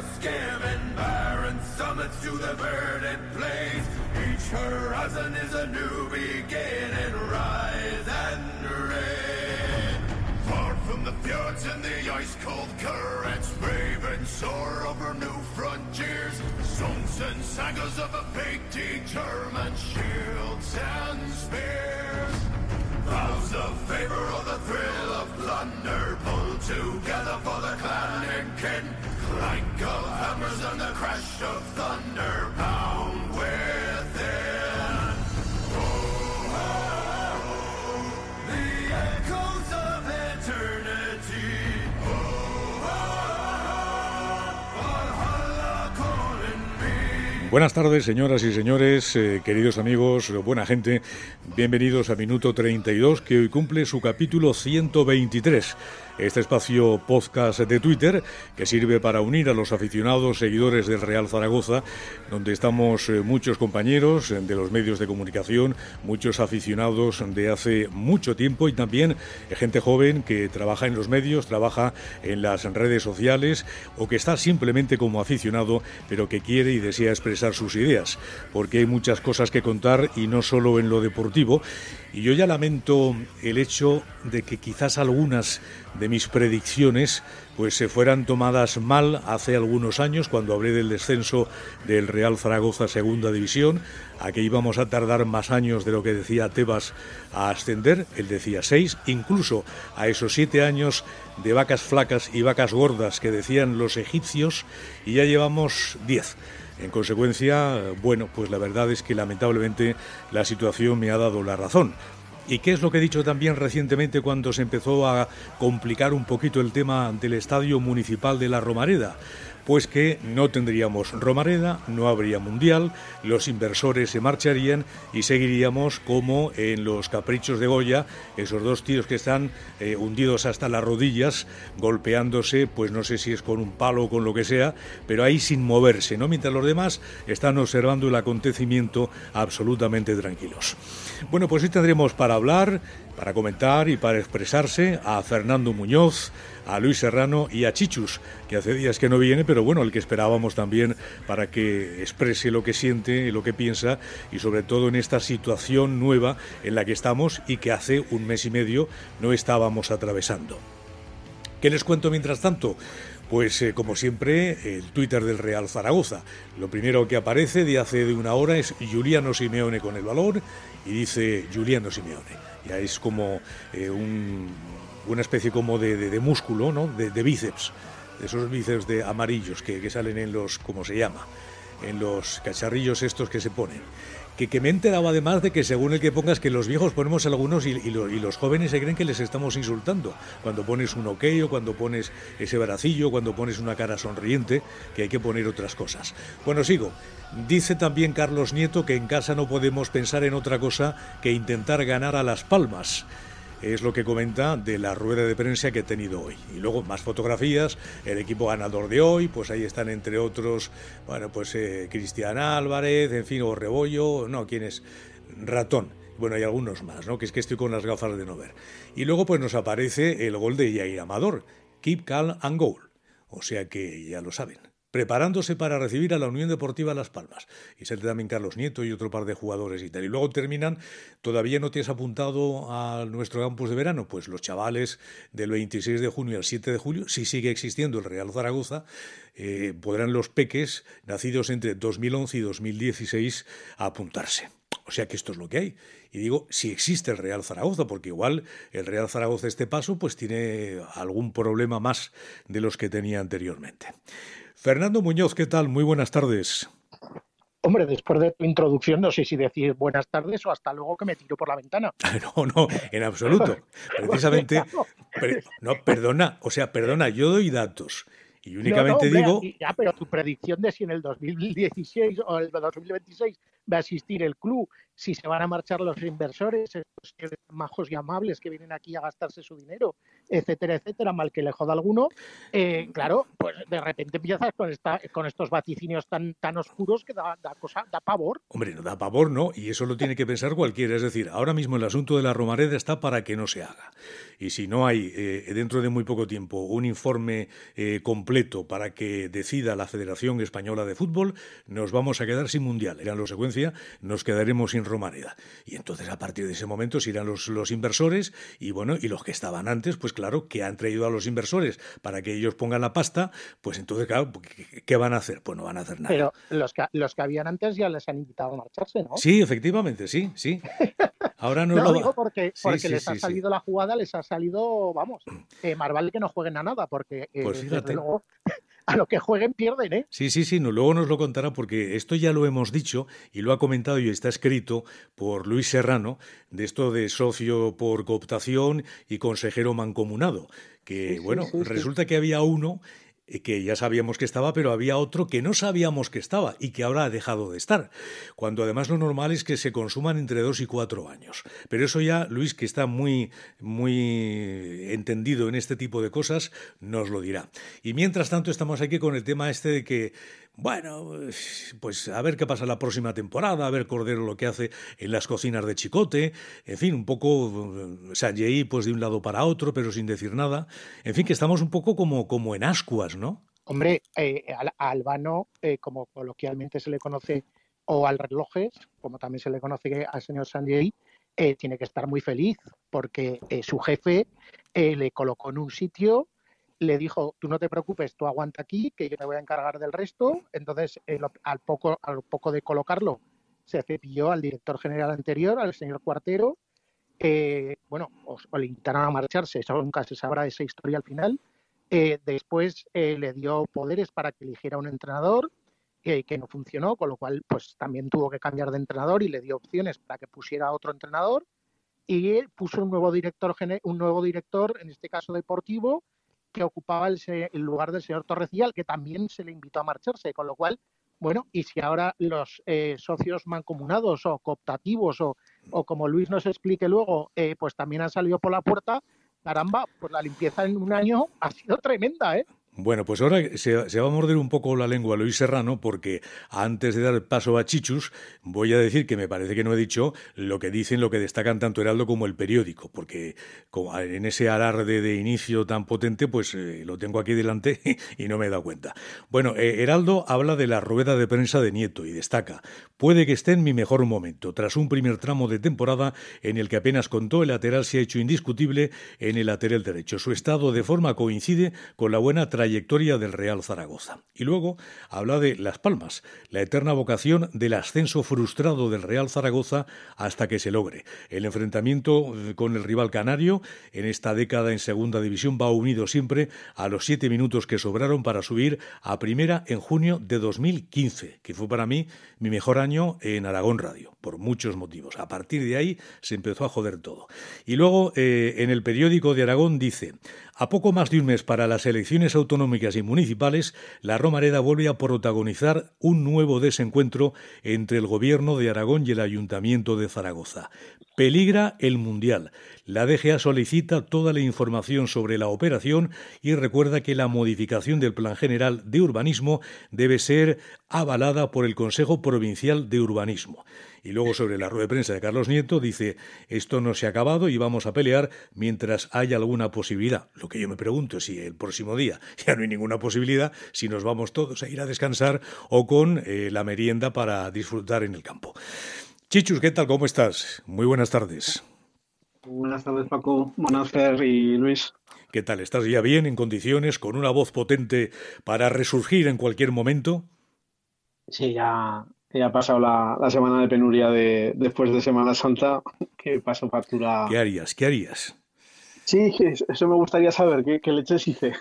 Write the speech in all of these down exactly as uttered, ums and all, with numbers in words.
scamming barren summits to the verdant plains. Each horizon is a new beginning, rise and reign. Far from the fjords and the ice-cold currents, brave and soar over new frontiers. Songs and sagas of a fate determined, shields and spears. Vows of favor or the thrill of plunder, pull together for the clan and kin. Clank of hammers and the crash of thunder, pound within. Oh, oh, oh, the echoes of eternity. Oh, oh, oh, Valhalla calling me. Buenas tardes, señoras y señores, eh, queridos amigos, buena gente. Bienvenidos a Minuto treinta y dos, que hoy cumple su capítulo ciento veintitrés. Este espacio podcast de Twitter que sirve para unir a los aficionados seguidores del Real Zaragoza, donde estamos eh, muchos compañeros eh, de los medios de comunicación, muchos aficionados de hace mucho tiempo y también eh, gente joven que trabaja en los medios, trabaja en las redes sociales o que está simplemente como aficionado, pero que quiere y desea expresar sus ideas, porque hay muchas cosas que contar y no solo en lo deportivo. Y yo ya lamento el hecho de que quizás algunas de mis predicciones pues se fueran tomadas mal hace algunos años, cuando hablé del descenso del Real Zaragoza a Segunda División, a que íbamos a tardar más años de lo que decía Tebas a ascender. Él decía seis, incluso a esos siete años de vacas flacas y vacas gordas que decían los egipcios, y ya llevamos diez. En consecuencia, bueno, pues la verdad es que lamentablemente la situación me ha dado la razón. ¿Y qué es lo que he dicho también recientemente cuando se empezó a complicar un poquito el tema del Estadio Municipal de la Romareda? Pues que no tendríamos Romareda, no habría Mundial, los inversores se marcharían y seguiríamos como en los caprichos de Goya, esos dos tíos que están eh, hundidos hasta las rodillas, golpeándose, pues no sé si es con un palo o con lo que sea, pero ahí sin moverse, ¿no? Mientras los demás están observando el acontecimiento absolutamente tranquilos. Bueno, pues hoy tendremos para hablar, para comentar y para expresarse a Fernando Muñoz, a Luis Serrano y a Chichus, que hace días que no viene, pero bueno, el que esperábamos también para que exprese lo que siente y lo que piensa, y sobre todo en esta situación nueva en la que estamos y que hace un mes y medio no estábamos atravesando. ¿Qué les cuento mientras tanto? Pues eh, como siempre, el Twitter del Real Zaragoza. Lo primero que aparece de hace de una hora es Giuliano Simeone con el balón y dice Giuliano Simeone. Ya es como eh, un, una especie como de, de, de músculo, ¿no? De, de bíceps, de esos bíceps de amarillos que, que salen en los, ¿cómo se llama? En los cacharrillos estos que se ponen. Que, que me enteraba además de que según el que pongas, que los viejos ponemos algunos y, y, lo, y los jóvenes se creen que les estamos insultando. Cuando pones un ok o cuando pones ese bracillo, cuando pones una cara sonriente, que hay que poner otras cosas. Bueno, sigo. Dice también Carlos Nieto que en casa no podemos pensar en otra cosa que intentar ganar a Las Palmas. Es lo que comenta de la rueda de prensa que he tenido hoy. Y luego más fotografías, el equipo ganador de hoy, pues ahí están entre otros, bueno, pues eh, Cristian Álvarez, en fin, o Rebollo, no, ¿quién es? Ratón. Bueno, hay algunos más, ¿no? Que es que estoy con las gafas de no ver. Y luego pues nos aparece el gol de Jair Amador, Keep Calm and Goal. O sea que ya lo saben. Preparándose para recibir a la Unión Deportiva Las Palmas. Y sale también Carlos Nieto y otro par de jugadores y tal. Y luego terminan, ¿todavía no te has apuntado a nuestro campus de verano? Pues los chavales del veintiséis de junio al siete de julio, si sigue existiendo el Real Zaragoza, eh, podrán los peques nacidos entre dos mil once y dos mil dieciséis apuntarse. O sea que esto es lo que hay. Y digo, si existe el Real Zaragoza, porque igual el Real Zaragoza este paso pues tiene algún problema más de los que tenía anteriormente. Fernando Muñoz, ¿qué tal? Muy buenas tardes. Hombre, después de tu introducción, no sé si decir buenas tardes o hasta luego que me tiro por la ventana. No, no, en absoluto. Precisamente, per, no, perdona, o sea, perdona, yo doy datos y únicamente no, no, hombre, digo... Ya, pero tu predicción de si en el dos mil dieciséis o el dos mil veintiséis va a existir el club si se van a marchar los inversores, estos majos y amables que vienen aquí a gastarse su dinero, etcétera, etcétera, mal que le joda alguno, eh, claro, pues de repente empiezas con esta, con estos vaticinios tan, tan oscuros que da, da cosa, da pavor. Hombre, no da pavor, ¿no? Y eso lo tiene que pensar cualquiera. Es decir, ahora mismo el asunto de la Romareda está para que no se haga. Y si no hay eh, dentro de muy poco tiempo un informe eh, completo para que decida la Federación Española de Fútbol, nos vamos a quedar sin Mundial. En consecuencia, nos quedaremos sin Romareda. Y entonces, a partir de ese momento, se irán los, los inversores y, bueno, y los que estaban antes, pues claro, que han traído a los inversores para que ellos pongan la pasta, pues entonces, claro, ¿qué, qué van a hacer? Pues no van a hacer nada. Pero los que, los que habían antes ya les han invitado a marcharse, ¿no? Sí, efectivamente, sí, sí. Ahora no, no lo digo porque, sí, porque sí, les sí, ha sí. salido la jugada, les ha salido, vamos, eh, más vale que no jueguen a nada, porque eh, Pues fíjate. desde luego a lo que jueguen pierden, ¿eh? Sí, sí, sí, no, luego nos lo contará porque esto ya lo hemos dicho y lo ha comentado y está escrito por Luis Serrano, de esto de socio por cooptación y consejero mancomunado, que Sí, sí, bueno, sí, sí. resulta que había uno que ya sabíamos que estaba, pero había otro que no sabíamos que estaba y que ahora ha dejado de estar, cuando además lo normal es que se consuman entre dos y cuatro años. Pero eso ya, Luis, que está muy, muy entendido en este tipo de cosas, nos lo dirá. Y mientras tanto estamos aquí con el tema este de que, bueno, pues a ver qué pasa la próxima temporada, a ver Cordero lo que hace en las cocinas de Chicote, en fin, un poco Sanjei pues de un lado para otro, pero sin decir nada. En fin, que estamos un poco como, como en ascuas, ¿no? Hombre, eh, a Albano, eh, como coloquialmente se le conoce, o al Relojes, como también se le conoce al señor Sanjei, eh, tiene que estar muy feliz, porque eh, su jefe eh, le colocó en un sitio, le dijo, tú no te preocupes, tú aguanta aquí, que yo me voy a encargar del resto. Entonces, eh, lo, al, poco, al poco de colocarlo, se cepilló al director general anterior, al señor Cuartero. Eh, bueno, o, o le invitaron a marcharse, eso nunca se sabrá de esa historia al final. Eh, después eh, le dio poderes para que eligiera un entrenador, eh, que no funcionó, con lo cual pues también tuvo que cambiar de entrenador y le dio opciones para que pusiera a otro entrenador, y puso un nuevo director, un nuevo director, en este caso deportivo, que ocupaba el, el lugar del señor Torrecilla, que también se le invitó a marcharse, con lo cual, bueno, y si ahora los eh, socios mancomunados o cooptativos o, o como Luis nos explique luego, eh, pues también han salido por la puerta, caramba, pues la limpieza en un año ha sido tremenda, ¿eh? Bueno, pues ahora se, se va a morder un poco la lengua Luis Serrano, porque antes de dar paso a Chichus, voy a decir que me parece que no he dicho lo que dicen, lo que destacan tanto Heraldo como el periódico, porque como en ese alarde de inicio tan potente, pues eh, lo tengo aquí delante y no me he dado cuenta. Bueno, eh, Heraldo habla de la rueda de prensa de Nieto y destaca: puede que esté en mi mejor momento, tras un primer tramo de temporada en el que apenas contó, el lateral se ha hecho indiscutible en el lateral derecho. Su estado de forma coincide con la buena trayectoria del Real Zaragoza. Y luego habla de Las Palmas, la eterna vocación del ascenso frustrado del Real Zaragoza hasta que se logre. El enfrentamiento con el rival canario en esta década en segunda división va unido siempre a los siete minutos que sobraron para subir a primera en junio de dos mil quince, que fue para mí mi mejor año en Aragón Radio, por muchos motivos. A partir de ahí se empezó a joder todo. Y luego eh, en el periódico de Aragón dice: a poco más de un mes para las elecciones autonómicas y municipales, la Romareda vuelve a protagonizar un nuevo desencuentro entre el gobierno de Aragón y el Ayuntamiento de Zaragoza. Peligra el Mundial. La D G A solicita toda la información sobre la operación y recuerda que la modificación del Plan General de Urbanismo debe ser avalada por el Consejo Provincial de Urbanismo. Y luego sobre la rueda de prensa de Carlos Nieto dice: esto no se ha acabado y vamos a pelear mientras haya alguna posibilidad. Lo que yo me pregunto es si el próximo día ya no hay ninguna posibilidad, si nos vamos todos a ir a descansar o con eh, la merienda para disfrutar en el campo. Chichus, ¿qué tal? ¿Cómo estás? Muy buenas tardes. Buenas tardes, Paco. Buenas, Fer y Luis. ¿Qué tal? ¿Estás ya bien, en condiciones, con una voz potente para resurgir en cualquier momento? Sí, ya, ya ha pasado la, la semana de penuria de, después de Semana Santa, que pasó factura. ¿Qué harías? ¿Qué harías? Sí, eso me gustaría saber, ¿qué, qué leches hice?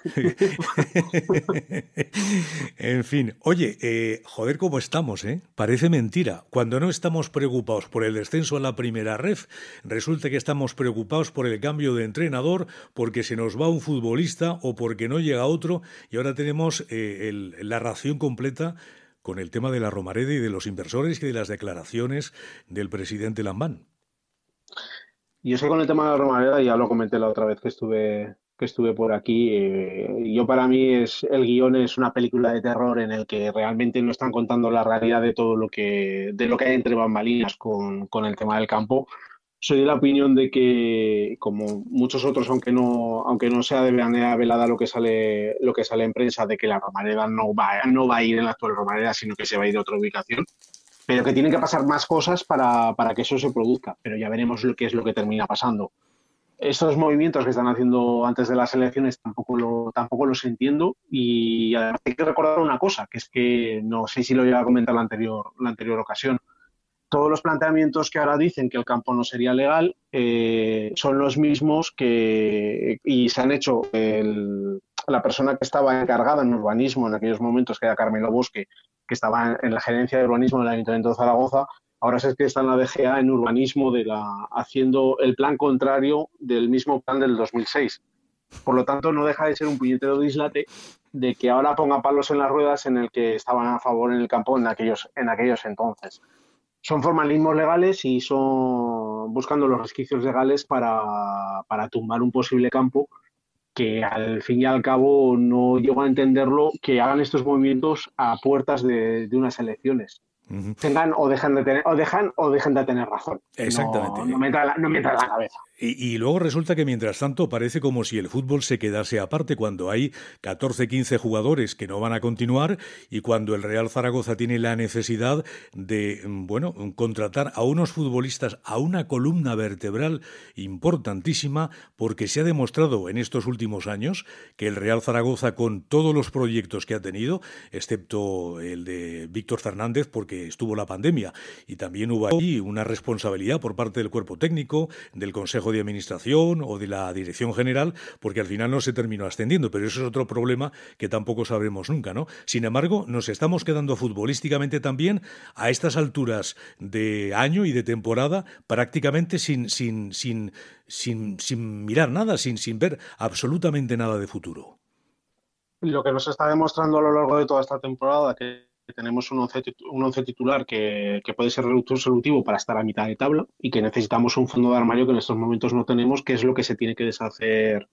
En fin, oye, eh, joder, ¿cómo estamos, eh? Parece mentira. Cuando no estamos preocupados por el descenso a la primera ref, resulta que estamos preocupados por el cambio de entrenador, porque se nos va un futbolista o porque no llega otro, y ahora tenemos eh, el, la ración completa con el tema de la Romareda y de los inversores y de las declaraciones del presidente Lambán. Yo sé con el tema de la Romareda, ya lo comenté la otra vez que estuve que estuve por aquí. Eh, yo para mí es el guión es una película de terror en el que realmente no están contando la realidad de todo lo que de lo que hay entre bambalinas con, con el tema del campo. Soy de la opinión de que, como muchos otros, aunque no aunque no sea de manera velada lo que sale lo que sale en prensa, de que la Romareda no va no va a ir en la actual Romareda, sino que se va a ir a otra ubicación, pero que tienen que pasar más cosas para, para que eso se produzca. Pero ya veremos lo que es lo que termina pasando. Estos movimientos que están haciendo antes de las elecciones tampoco lo, tampoco los entiendo, y además hay que recordar una cosa, que es que no sé si lo iba a comentar la anterior, la anterior ocasión. Todos los planteamientos que ahora dicen que el campo no sería legal eh, son los mismos que y se han hecho el, la persona que estaba encargada en urbanismo en aquellos momentos, que era Carmelo Bosque, que estaba en la gerencia de urbanismo del Ayuntamiento de Zaragoza. Ahora es que está en la D G A en urbanismo de la, haciendo el plan contrario del mismo plan del dos mil seis. Por lo tanto, no deja de ser un puñetero dislate de que ahora ponga palos en las ruedas en el que estaban a favor en el campo en aquellos, en aquellos entonces. Son formalismos legales y son buscando los resquicios legales para, para tumbar un posible campo que al fin y al cabo no llego a entenderlo, que hagan estos movimientos a puertas de, de unas elecciones. Uh-huh. Tengan o dejan de tener o dejan o dejen de tener razón. Exactamente. No, no me entra la, no me entra la cabeza. Y, y luego resulta que mientras tanto parece como si el fútbol se quedase aparte cuando hay catorce, quince jugadores que no van a continuar y cuando el Real Zaragoza tiene la necesidad de, bueno, contratar a unos futbolistas, a una columna vertebral importantísima, porque se ha demostrado en estos últimos años que el Real Zaragoza, con todos los proyectos que ha tenido, excepto el de Víctor Fernández, porque estuvo la pandemia, y también hubo ahí una responsabilidad por parte del cuerpo técnico, del Consejo de Administración o de la Dirección General, porque al final no se terminó ascendiendo, pero eso es otro problema que tampoco sabremos nunca, ¿no? Sin embargo, nos estamos quedando futbolísticamente también a estas alturas de año y de temporada prácticamente sin, sin, sin, sin, sin mirar nada, sin, sin ver absolutamente nada de futuro. Lo que nos está demostrando a lo largo de toda esta temporada, que tenemos un once, un once titular que, que puede ser resolutivo para estar a mitad de tabla y que necesitamos un fondo de armario que en estos momentos no tenemos, que es lo que se tiene que deshacer.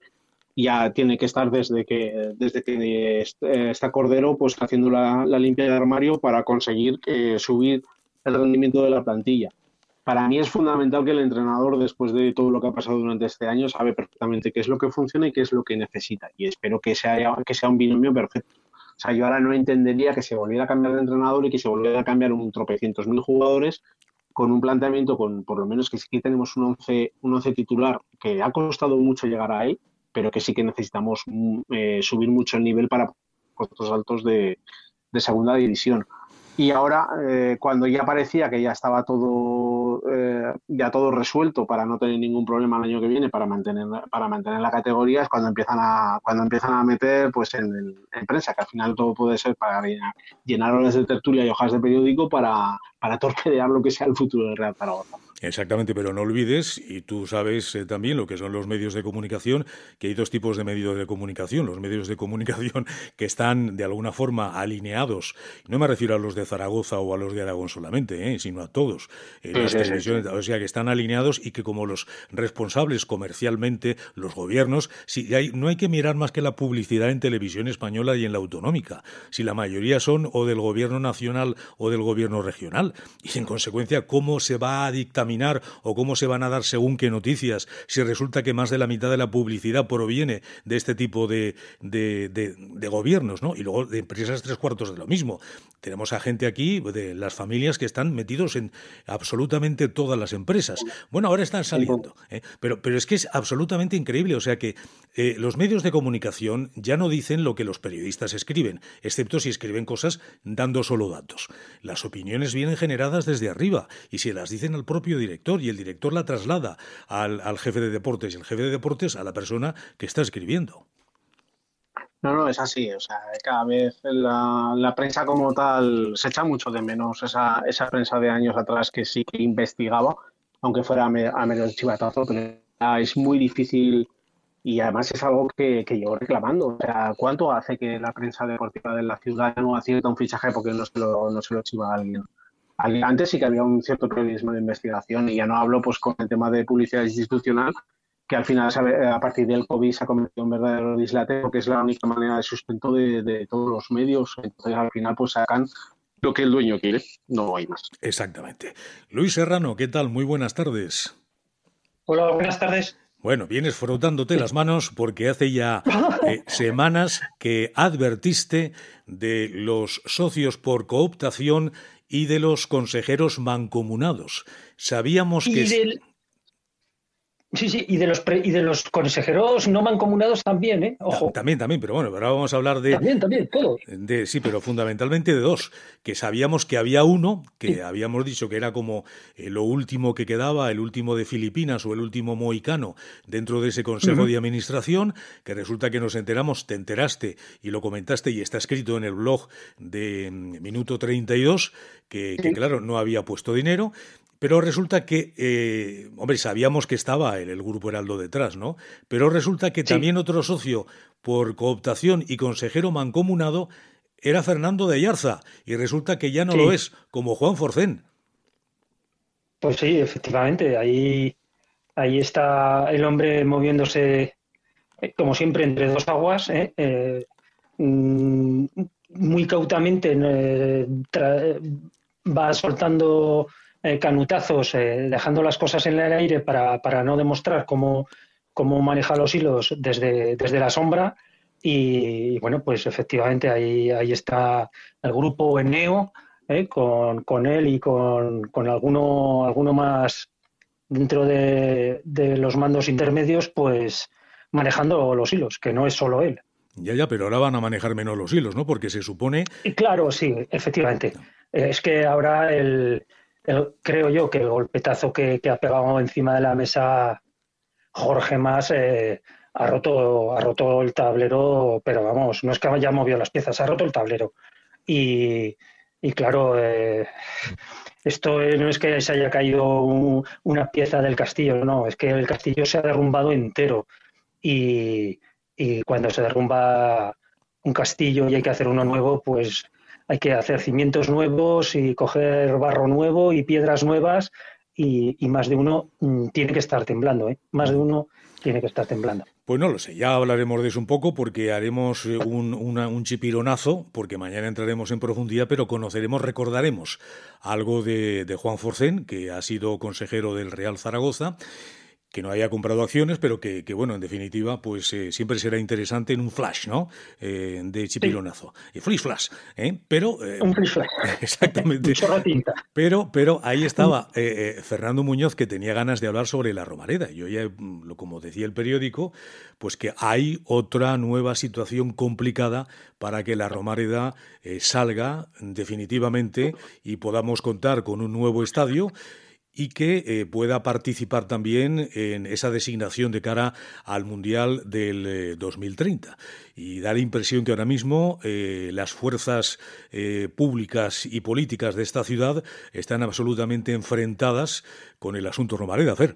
Ya tiene que estar desde que desde que está Cordero pues haciendo la, la limpia de armario para conseguir que, subir el rendimiento de la plantilla. Para mí es fundamental que el entrenador, después de todo lo que ha pasado durante este año, sabe perfectamente qué es lo que funciona y qué es lo que necesita, y espero que sea, que sea un binomio perfecto. O sea, yo ahora no entendería que se volviera a cambiar de entrenador y que se volviera a cambiar un tropecientos mil jugadores con un planteamiento, con por lo menos que sí que tenemos un once, un once titular que ha costado mucho llegar a él, pero que sí que necesitamos eh, subir mucho el nivel para puestos altos de, de segunda división. Y ahora, eh, cuando ya parecía que ya estaba todo eh, ya todo resuelto para no tener ningún problema el año que viene para mantener para mantener la categoría, es cuando empiezan a cuando empiezan a meter pues en, en prensa, que al final todo puede ser para llenar, llenar horas de tertulia y hojas de periódico para, para torpedear lo que sea el futuro del Real Zaragoza. Exactamente, pero no olvides, y tú sabes eh, también lo que son los medios de comunicación, que hay dos tipos de medios de comunicación. Los medios de comunicación que están de alguna forma alineados, no me refiero a los de Zaragoza o a los de Aragón solamente, eh, sino a todos. Eh, sí, las sí, televisiones, sí. O sea, que están alineados y que como los responsables comercialmente, los gobiernos, si hay, no hay que mirar más que la publicidad en televisión española y en la autonómica. Si la mayoría son o del gobierno nacional o del gobierno regional. Y en consecuencia, ¿cómo se va a dictaminar o cómo se van a dar según qué noticias si resulta que más de la mitad de la publicidad proviene de este tipo de, de, de, de gobiernos, ¿no? Y luego de empresas tres cuartos de lo mismo. Tenemos a gente aquí de las familias que están metidos en absolutamente todas las empresas. Bueno, ahora están saliendo, ¿eh? pero, pero es que es absolutamente increíble. O sea que eh, los medios de comunicación ya no dicen lo que los periodistas escriben, excepto si escriben cosas dando solo datos. Las opiniones vienen generadas desde arriba y se las dicen al propio director y el director la traslada al, al jefe de deportes y el jefe de deportes a la persona que está escribiendo. No, no, es así. O sea, cada vez la, la prensa como tal se echa mucho de menos esa, esa prensa de años atrás que sí que investigaba, aunque fuera a, me, a medio chivatazo, pero es muy difícil y además es algo que, que llevo reclamando. O sea, ¿cuánto hace que la prensa deportiva de la ciudad no acierta un fichaje porque no se lo, no se lo chiva a alguien? Alguien- Antes sí que había un cierto periodismo de investigación y ya no hablo pues con el tema de publicidad institucional, que al final sabe, a partir del COVID se ha convertido en verdadero dislate porque es la única manera de sustento de, de todos los medios. Entonces al final pues sacan lo que el dueño quiere, no hay más. Exactamente. Luis Serrano, ¿qué tal? Muy buenas tardes. Hola, buenas tardes. Bueno, vienes frotándote las manos porque hace ya eh, semanas que advertiste de los socios por cooptación y de los consejeros mancomunados. Sabíamos que... Y del, sí, sí, y de los pre, y de los consejeros no mancomunados también, ¿eh? Ojo. También, también, pero bueno, ahora vamos a hablar de... También, también, todo. De, sí, pero fundamentalmente de dos, que sabíamos que había uno, que sí. Habíamos dicho que era como eh, lo último que quedaba, el último de Filipinas o el último mohicano dentro de ese Consejo uh-huh. de Administración, que resulta que nos enteramos, te enteraste y lo comentaste y está escrito en el blog de Minuto treinta y dos, que, sí. que claro, no había puesto dinero. Pero resulta que, eh, hombre, sabíamos que estaba el, el Grupo Heraldo detrás, ¿no? Pero resulta que sí. también otro socio por cooptación y consejero mancomunado era Fernando de Ayarza, y resulta que ya no sí. lo es, como Juan Forcén. Pues sí, efectivamente, ahí, ahí está el hombre moviéndose, eh, como siempre, entre dos aguas, ¿eh? Eh, muy cautamente eh, tra- va soltando... Eh, canutazos, eh, dejando las cosas en el aire para, para no demostrar cómo, cómo maneja los hilos desde, desde la sombra y, y bueno, pues efectivamente ahí, ahí está el grupo Eneo eh, con, con él y con, con alguno, alguno más dentro de, de los mandos intermedios, pues manejando los hilos, que no es solo él. Ya, ya, pero ahora van a manejar menos los hilos, ¿no? Porque se supone... Y claro, sí, efectivamente. Eh, es que ahora el... El, creo yo que el golpetazo que, que ha pegado encima de la mesa Jorge Mas eh, ha roto ha roto el tablero, pero vamos, no es que haya movido las piezas, ha roto el tablero. Y, y claro, eh, esto no es que se haya caído un, una pieza del castillo, no, es que el castillo se ha derrumbado entero. Y, y cuando se derrumba un castillo y hay que hacer uno nuevo, pues... hay que hacer cimientos nuevos y coger barro nuevo y piedras nuevas y, y más de uno mmm, tiene que estar temblando, ¿eh? Más de uno tiene que estar temblando. Pues no lo sé, ya hablaremos de eso un poco porque haremos un, una, un chipironazo, porque mañana entraremos en profundidad, pero conoceremos, recordaremos algo de, de Juan Forcén, que ha sido consejero del Real Zaragoza, que no haya comprado acciones, pero que, que bueno, en definitiva, pues eh, siempre será interesante en un flash, ¿no? Eh, de chipironazo. Sí. Flash flash, ¿eh? Pero... Eh, un flash flash. Exactamente. Un chorro tinta. Pero, pero ahí estaba eh, eh, Fernando Muñoz, que tenía ganas de hablar sobre la Romareda. Yo ya, como decía el periódico, pues que hay otra nueva situación complicada para que la Romareda eh, salga definitivamente y podamos contar con un nuevo estadio y que eh, pueda participar también en esa designación de cara al Mundial del eh, dos mil treinta. Y da la impresión que ahora mismo eh, las fuerzas eh, públicas y políticas de esta ciudad están absolutamente enfrentadas con el asunto Romareda. Fer.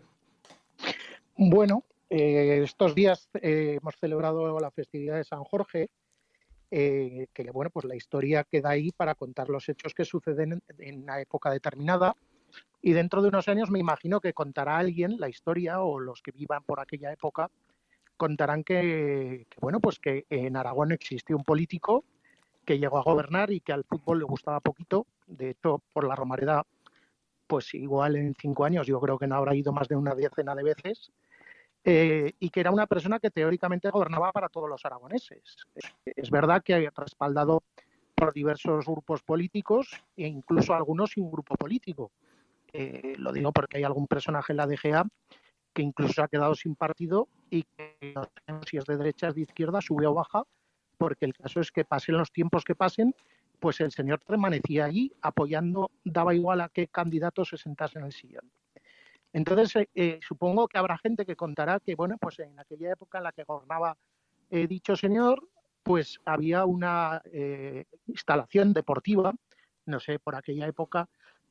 Bueno, eh, estos días eh, hemos celebrado la festividad de San Jorge, eh, que bueno, pues la historia queda ahí para contar los hechos que suceden en, en una época determinada. Y dentro de unos años me imagino que contará alguien la historia, o los que vivan por aquella época contarán que, que bueno, pues que en Aragón existió un político que llegó a gobernar y que al fútbol le gustaba poquito. De hecho, por la Romareda, pues igual en cinco años yo creo que no habrá ido más de una decena de veces, eh, y que era una persona que teóricamente gobernaba para todos los aragoneses. Es verdad que ha respaldado por diversos grupos políticos e incluso algunos sin grupo político. Eh, lo digo porque hay algún personaje en la D G A que incluso ha quedado sin partido y que no sabemos si es de derecha o de izquierda, sube o baja, porque el caso es que pasen los tiempos que pasen, pues el señor permanecía allí apoyando, daba igual a qué candidato se sentase en el sillón. Entonces, eh, supongo que habrá gente que contará que, bueno, pues en aquella época en la que gobernaba eh, dicho señor, pues había una eh, instalación deportiva, no sé, por aquella época,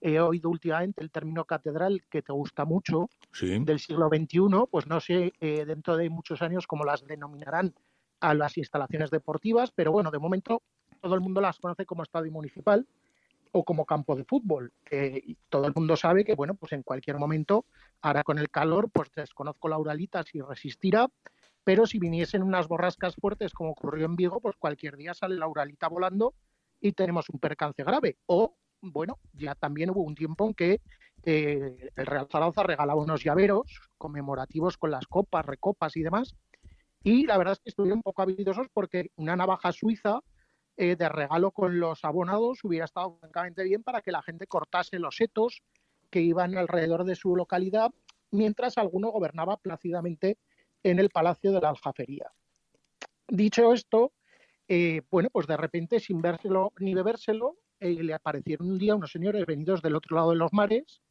he oído últimamente el término catedral que te gusta mucho, sí, del siglo veintiuno, pues no sé eh, dentro de muchos años cómo las denominarán a las instalaciones deportivas, pero bueno, de momento todo el mundo las conoce como estadio municipal o como campo de fútbol. Eh, y todo el mundo sabe que, bueno, pues en cualquier momento, ahora con el calor, pues desconozco la Uralita si resistirá, pero si viniesen unas borrascas fuertes como ocurrió en Vigo, pues cualquier día sale la Uralita volando y tenemos un percance grave. O, bueno, ya también hubo un tiempo en que eh, el Real Zaragoza regalaba unos llaveros conmemorativos con las copas, recopas y demás, y la verdad es que estuvieron un poco habilidosos porque una navaja suiza eh, de regalo con los abonados hubiera estado francamente bien para que la gente cortase los setos que iban alrededor de su localidad mientras alguno gobernaba plácidamente en el Palacio de la Aljafería. Dicho esto, eh, bueno, pues de repente, sin vérselo ni bebérselo, eh, le aparecieron un día unos señores venidos del otro lado de los mares,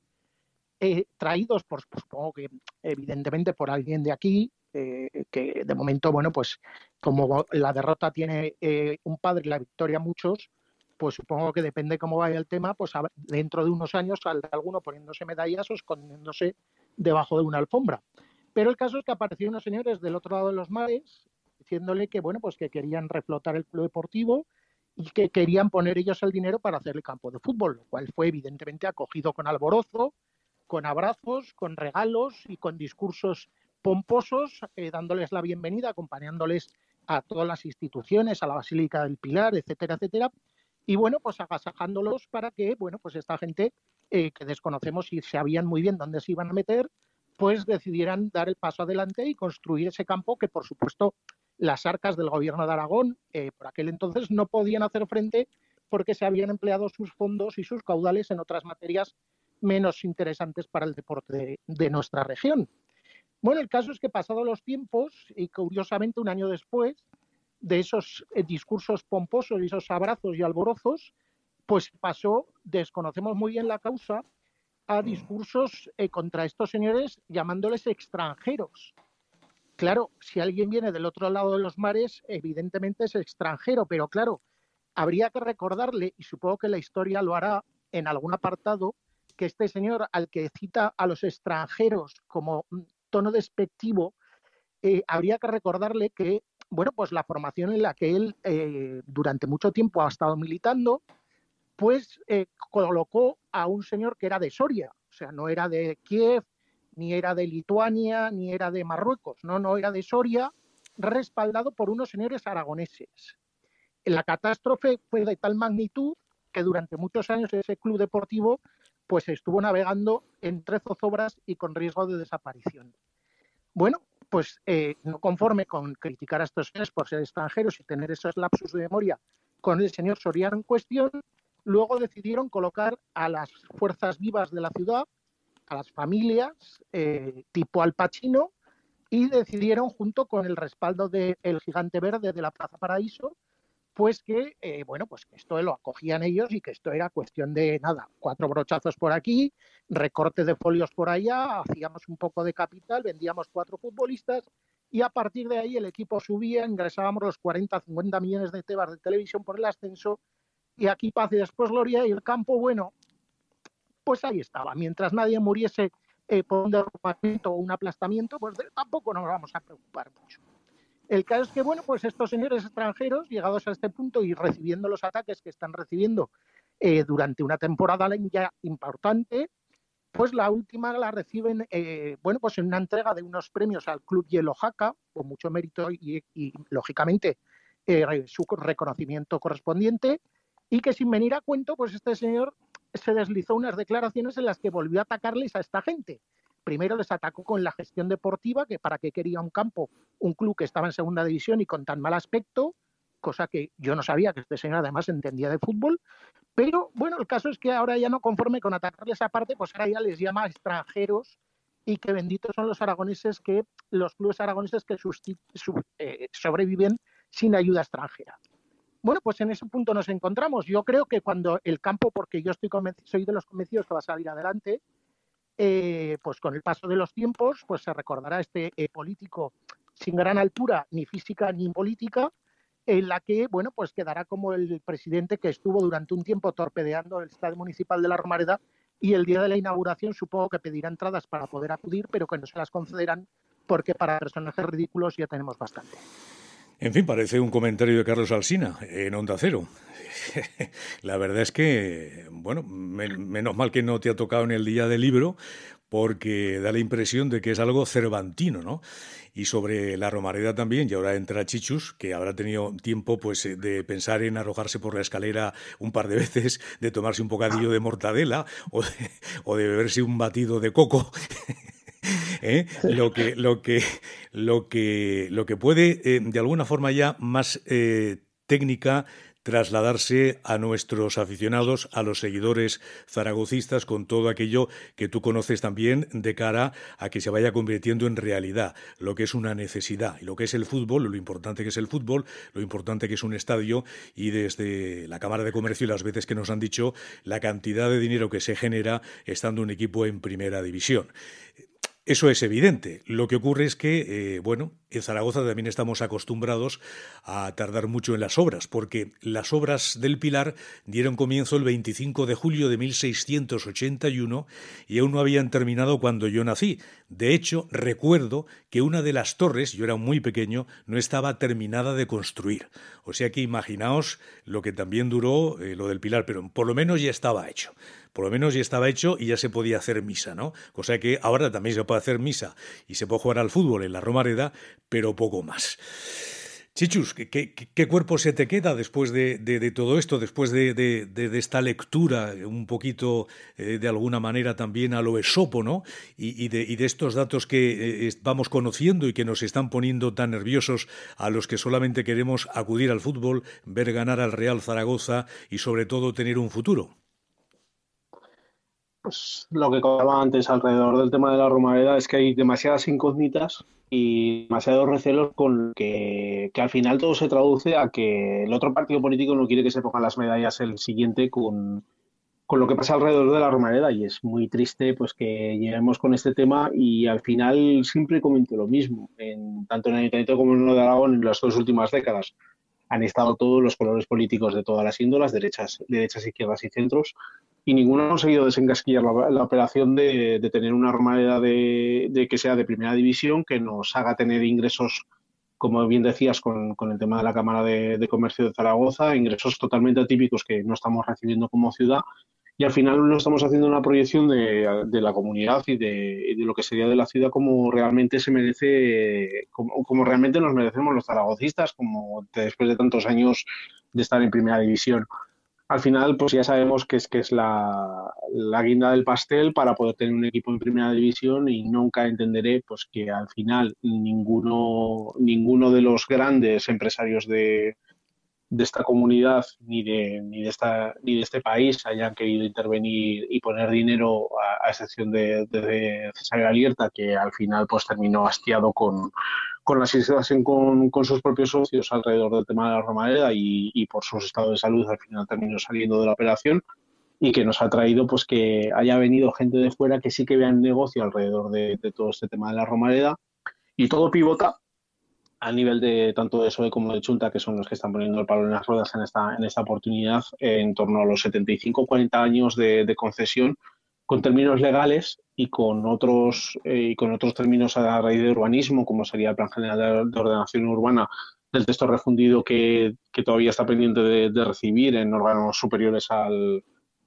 eh, traídos, por, pues, supongo que evidentemente por alguien de aquí, eh, que de momento, bueno, pues como la derrota tiene eh, un padre y la victoria muchos, pues supongo que depende cómo vaya el tema, pues a, dentro de unos años saldrá alguno poniéndose medallas o escondiéndose debajo de una alfombra. Pero el caso es que aparecieron unos señores del otro lado de los mares diciéndole que, bueno, pues que querían reflotar el club deportivo y que querían poner ellos el dinero para hacer el campo de fútbol, lo cual fue evidentemente acogido con alborozo, con abrazos, con regalos y con discursos pomposos, eh, dándoles la bienvenida, acompañándoles a todas las instituciones, a la Basílica del Pilar, etcétera, etcétera, y bueno, pues agasajándolos para que, bueno, pues esta gente eh, que desconocemos y sabían muy bien dónde se iban a meter, pues decidieran dar el paso adelante y construir ese campo que, por supuesto, las arcas del gobierno de Aragón eh, por aquel entonces no podían hacer frente porque se habían empleado sus fondos y sus caudales en otras materias menos interesantes para el deporte de, de nuestra región. Bueno, el caso es que pasados los tiempos, y curiosamente un año después de esos eh, discursos pomposos y esos abrazos y alborozos, pues pasó, desconocemos muy bien la causa, a discursos eh, contra estos señores llamándoles extranjeros. Claro, si alguien viene del otro lado de los mares, evidentemente es extranjero, pero claro, habría que recordarle, y supongo que la historia lo hará en algún apartado, que este señor al que cita a los extranjeros como tono despectivo, eh, habría que recordarle que, bueno, pues la formación en la que él eh, durante mucho tiempo ha estado militando, pues eh, colocó a un señor que era de Soria, o sea, no era de Kiev, ni era de Lituania, ni era de Marruecos, no, no era de Soria, respaldado por unos señores aragoneses. La catástrofe fue de tal magnitud que durante muchos años ese club deportivo pues estuvo navegando entre zozobras y con riesgo de desaparición. Bueno, pues eh, no conforme con criticar a estos señores por ser extranjeros y tener esos lapsus de memoria con el señor Soriano en cuestión, luego decidieron colocar a las fuerzas vivas de la ciudad, a las familias, eh, tipo Al Pacino, y decidieron, junto con el respaldo del Gigante Verde de la Plaza Paraíso, pues que, eh, bueno, pues que esto lo acogían ellos y que esto era cuestión de nada, cuatro brochazos por aquí, recorte de folios por allá, hacíamos un poco de capital, vendíamos cuatro futbolistas y a partir de ahí el equipo subía, ingresábamos los cuarenta, cincuenta millones de tebas de televisión por el ascenso y aquí paz y después gloria y el campo, bueno, pues ahí estaba. Mientras nadie muriese eh, por un derrumbamiento o un aplastamiento, pues de, tampoco nos vamos a preocupar mucho. El caso es que, bueno, pues estos señores extranjeros, llegados a este punto y recibiendo los ataques que están recibiendo eh, durante una temporada ya importante, pues la última la reciben, eh, bueno, pues en una entrega de unos premios al Club Hielo Jaca, con mucho mérito y, y lógicamente, eh, su reconocimiento correspondiente, y que sin venir a cuento, pues este señor se deslizó unas declaraciones en las que volvió a atacarles a esta gente. Primero les atacó con la gestión deportiva, que para qué quería un campo, un club que estaba en segunda división y con tan mal aspecto, cosa que yo no sabía que este señor además entendía de fútbol, pero bueno, el caso es que ahora ya no conforme con atacarles aparte, pues ahora ya les llama extranjeros y que benditos son los aragoneses, que los clubes aragoneses que susti- sub, eh, sobreviven sin ayuda extranjera. Bueno, pues en ese punto nos encontramos. Yo creo que cuando el campo, porque yo estoy convenc- soy de los convencidos que va a salir adelante, Eh, pues con el paso de los tiempos, pues se recordará este eh, político sin gran altura, ni física ni política, en la que, bueno, pues quedará como el presidente que estuvo durante un tiempo torpedeando el Estadio Municipal de la Romareda y el día de la inauguración supongo que pedirá entradas para poder acudir, pero que no se las concederán porque para personajes ridículos ya tenemos bastante. En fin, parece un comentario de Carlos Alsina en Onda Cero. La verdad es que, bueno, men- menos mal que no te ha tocado en el día del libro, porque da la impresión de que es algo cervantino, ¿no? Y sobre la Romareda también, y ahora entra Chichus, que habrá tenido tiempo pues eh, de pensar en arrojarse por la escalera un par de veces, de tomarse un bocadillo de mortadela o de, o de beberse un batido de coco. ¿Eh? Lo que, lo que, lo que, lo que puede, eh, de alguna forma ya más eh, técnica, trasladarse a nuestros aficionados, a los seguidores zaragocistas, con todo aquello que tú conoces también de cara a que se vaya convirtiendo en realidad, lo que es una necesidad, y lo que es el fútbol, lo importante que es el fútbol, lo importante que es un estadio, y desde la Cámara de Comercio y las veces que nos han dicho la cantidad de dinero que se genera estando un equipo en primera división. Eso es evidente. Lo que ocurre es que, eh, bueno, en Zaragoza también estamos acostumbrados a tardar mucho en las obras, porque las obras del Pilar dieron comienzo el veinticinco de julio de mil seiscientos ochenta y uno y aún no habían terminado cuando yo nací. De hecho, recuerdo que una de las torres, yo era muy pequeño, no estaba terminada de construir. O sea que imaginaos lo que también duró eh, lo del Pilar, pero por lo menos ya estaba hecho. Por lo menos ya estaba hecho y ya se podía hacer misa, ¿no? Cosa que ahora también se puede hacer misa y se puede jugar al fútbol en la Romareda, pero poco más. Chichus, ¿qué, qué, qué cuerpo se te queda después de, de, de todo esto, después de, de, de, de esta lectura, un poquito eh, de alguna manera también a lo Esopo, ¿no? Y, y, de, y de estos datos que eh, vamos conociendo y que nos están poniendo tan nerviosos a los que solamente queremos acudir al fútbol, ver ganar al Real Zaragoza y sobre todo tener un futuro? Pues lo que comentaba antes alrededor del tema de la Romareda es que hay demasiadas incógnitas y demasiados recelos con que, que al final todo se traduce a que el otro partido político no quiere que se pongan las medallas el siguiente con, con lo que pasa alrededor de la Romareda, y es muy triste pues que lleguemos con este tema y al final siempre comento lo mismo, en, tanto en el Ayuntamiento como en lo de Aragón en las dos últimas décadas. Han estado todos los colores políticos de todas las índolas, derechas, derechas, izquierdas y centros, y ninguno ha conseguido desencasquillar la, la operación de, de tener una Romareda de, de que sea de primera división, que nos haga tener ingresos, como bien decías, con, con el tema de la Cámara de, de Comercio de Zaragoza, ingresos totalmente atípicos que no estamos recibiendo como ciudad, y al final no estamos haciendo una proyección de, de la comunidad y de, de lo que sería de la ciudad como realmente se merece, como, como realmente nos merecemos los zaragocistas, como después de tantos años de estar en primera división. Al final, pues ya sabemos que es que es la, la guinda del pastel para poder tener un equipo en primera división, y nunca entenderé pues que al final ninguno, ninguno de los grandes empresarios de de esta comunidad ni de ni de esta ni de este país hayan querido intervenir y poner dinero, a, a excepción de, de, de César Alierta, que al final pues terminó hastiado con, con la situación con, con sus propios socios alrededor del tema de la Romareda, y, y por sus estados de salud al final terminó saliendo de la operación, y que nos ha traído pues que haya venido gente de fuera que sí que vean negocio alrededor de, de todo este tema de la Romareda, y todo pivota a nivel de tanto de P S O E como de Chunta, que son los que están poniendo el palo en las ruedas en esta, en esta oportunidad, en torno a los setenta y cinco cuarenta años de, de concesión, con términos legales y con otros eh, y con otros términos a raíz de urbanismo, como sería el Plan General de, de Ordenación Urbana, del texto refundido que, que todavía está pendiente de, de recibir en órganos superiores al,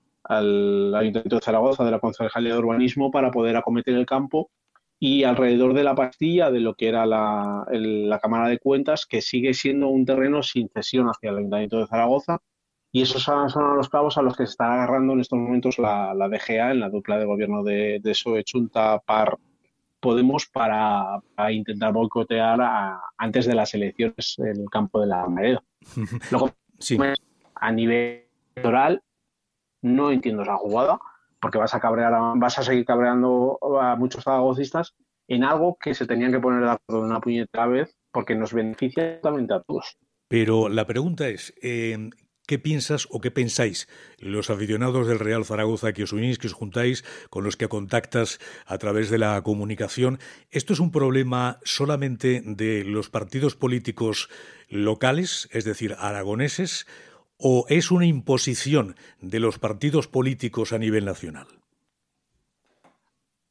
al Ayuntamiento de Zaragoza, de la Concejalía de Urbanismo, para poder acometer el campo, y alrededor de la pastilla de lo que era la, el, la Cámara de Cuentas, que sigue siendo un terreno sin cesión hacia el Ayuntamiento de Zaragoza, y esos son, son los clavos a los que se está agarrando en estos momentos la, la D G A en la dupla de gobierno de, de P S O E, Chunta, P A R, Podemos, para, para intentar boicotear a, antes de las elecciones el campo de la Romareda. Luego, sí. A nivel electoral, no entiendo esa jugada, porque vas a cabrear, a, vas a seguir cabreando a muchos zaragocistas en algo que se tenían que poner de acuerdo de una puñetera vez, porque nos beneficia totalmente a todos. Pero la pregunta es, eh, ¿qué piensas o qué pensáis los aficionados del Real Zaragoza que os unís, que os juntáis, con los que contactas a través de la comunicación? ¿Esto es un problema solamente de los partidos políticos locales, es decir, aragoneses, o es una imposición de los partidos políticos a nivel nacional?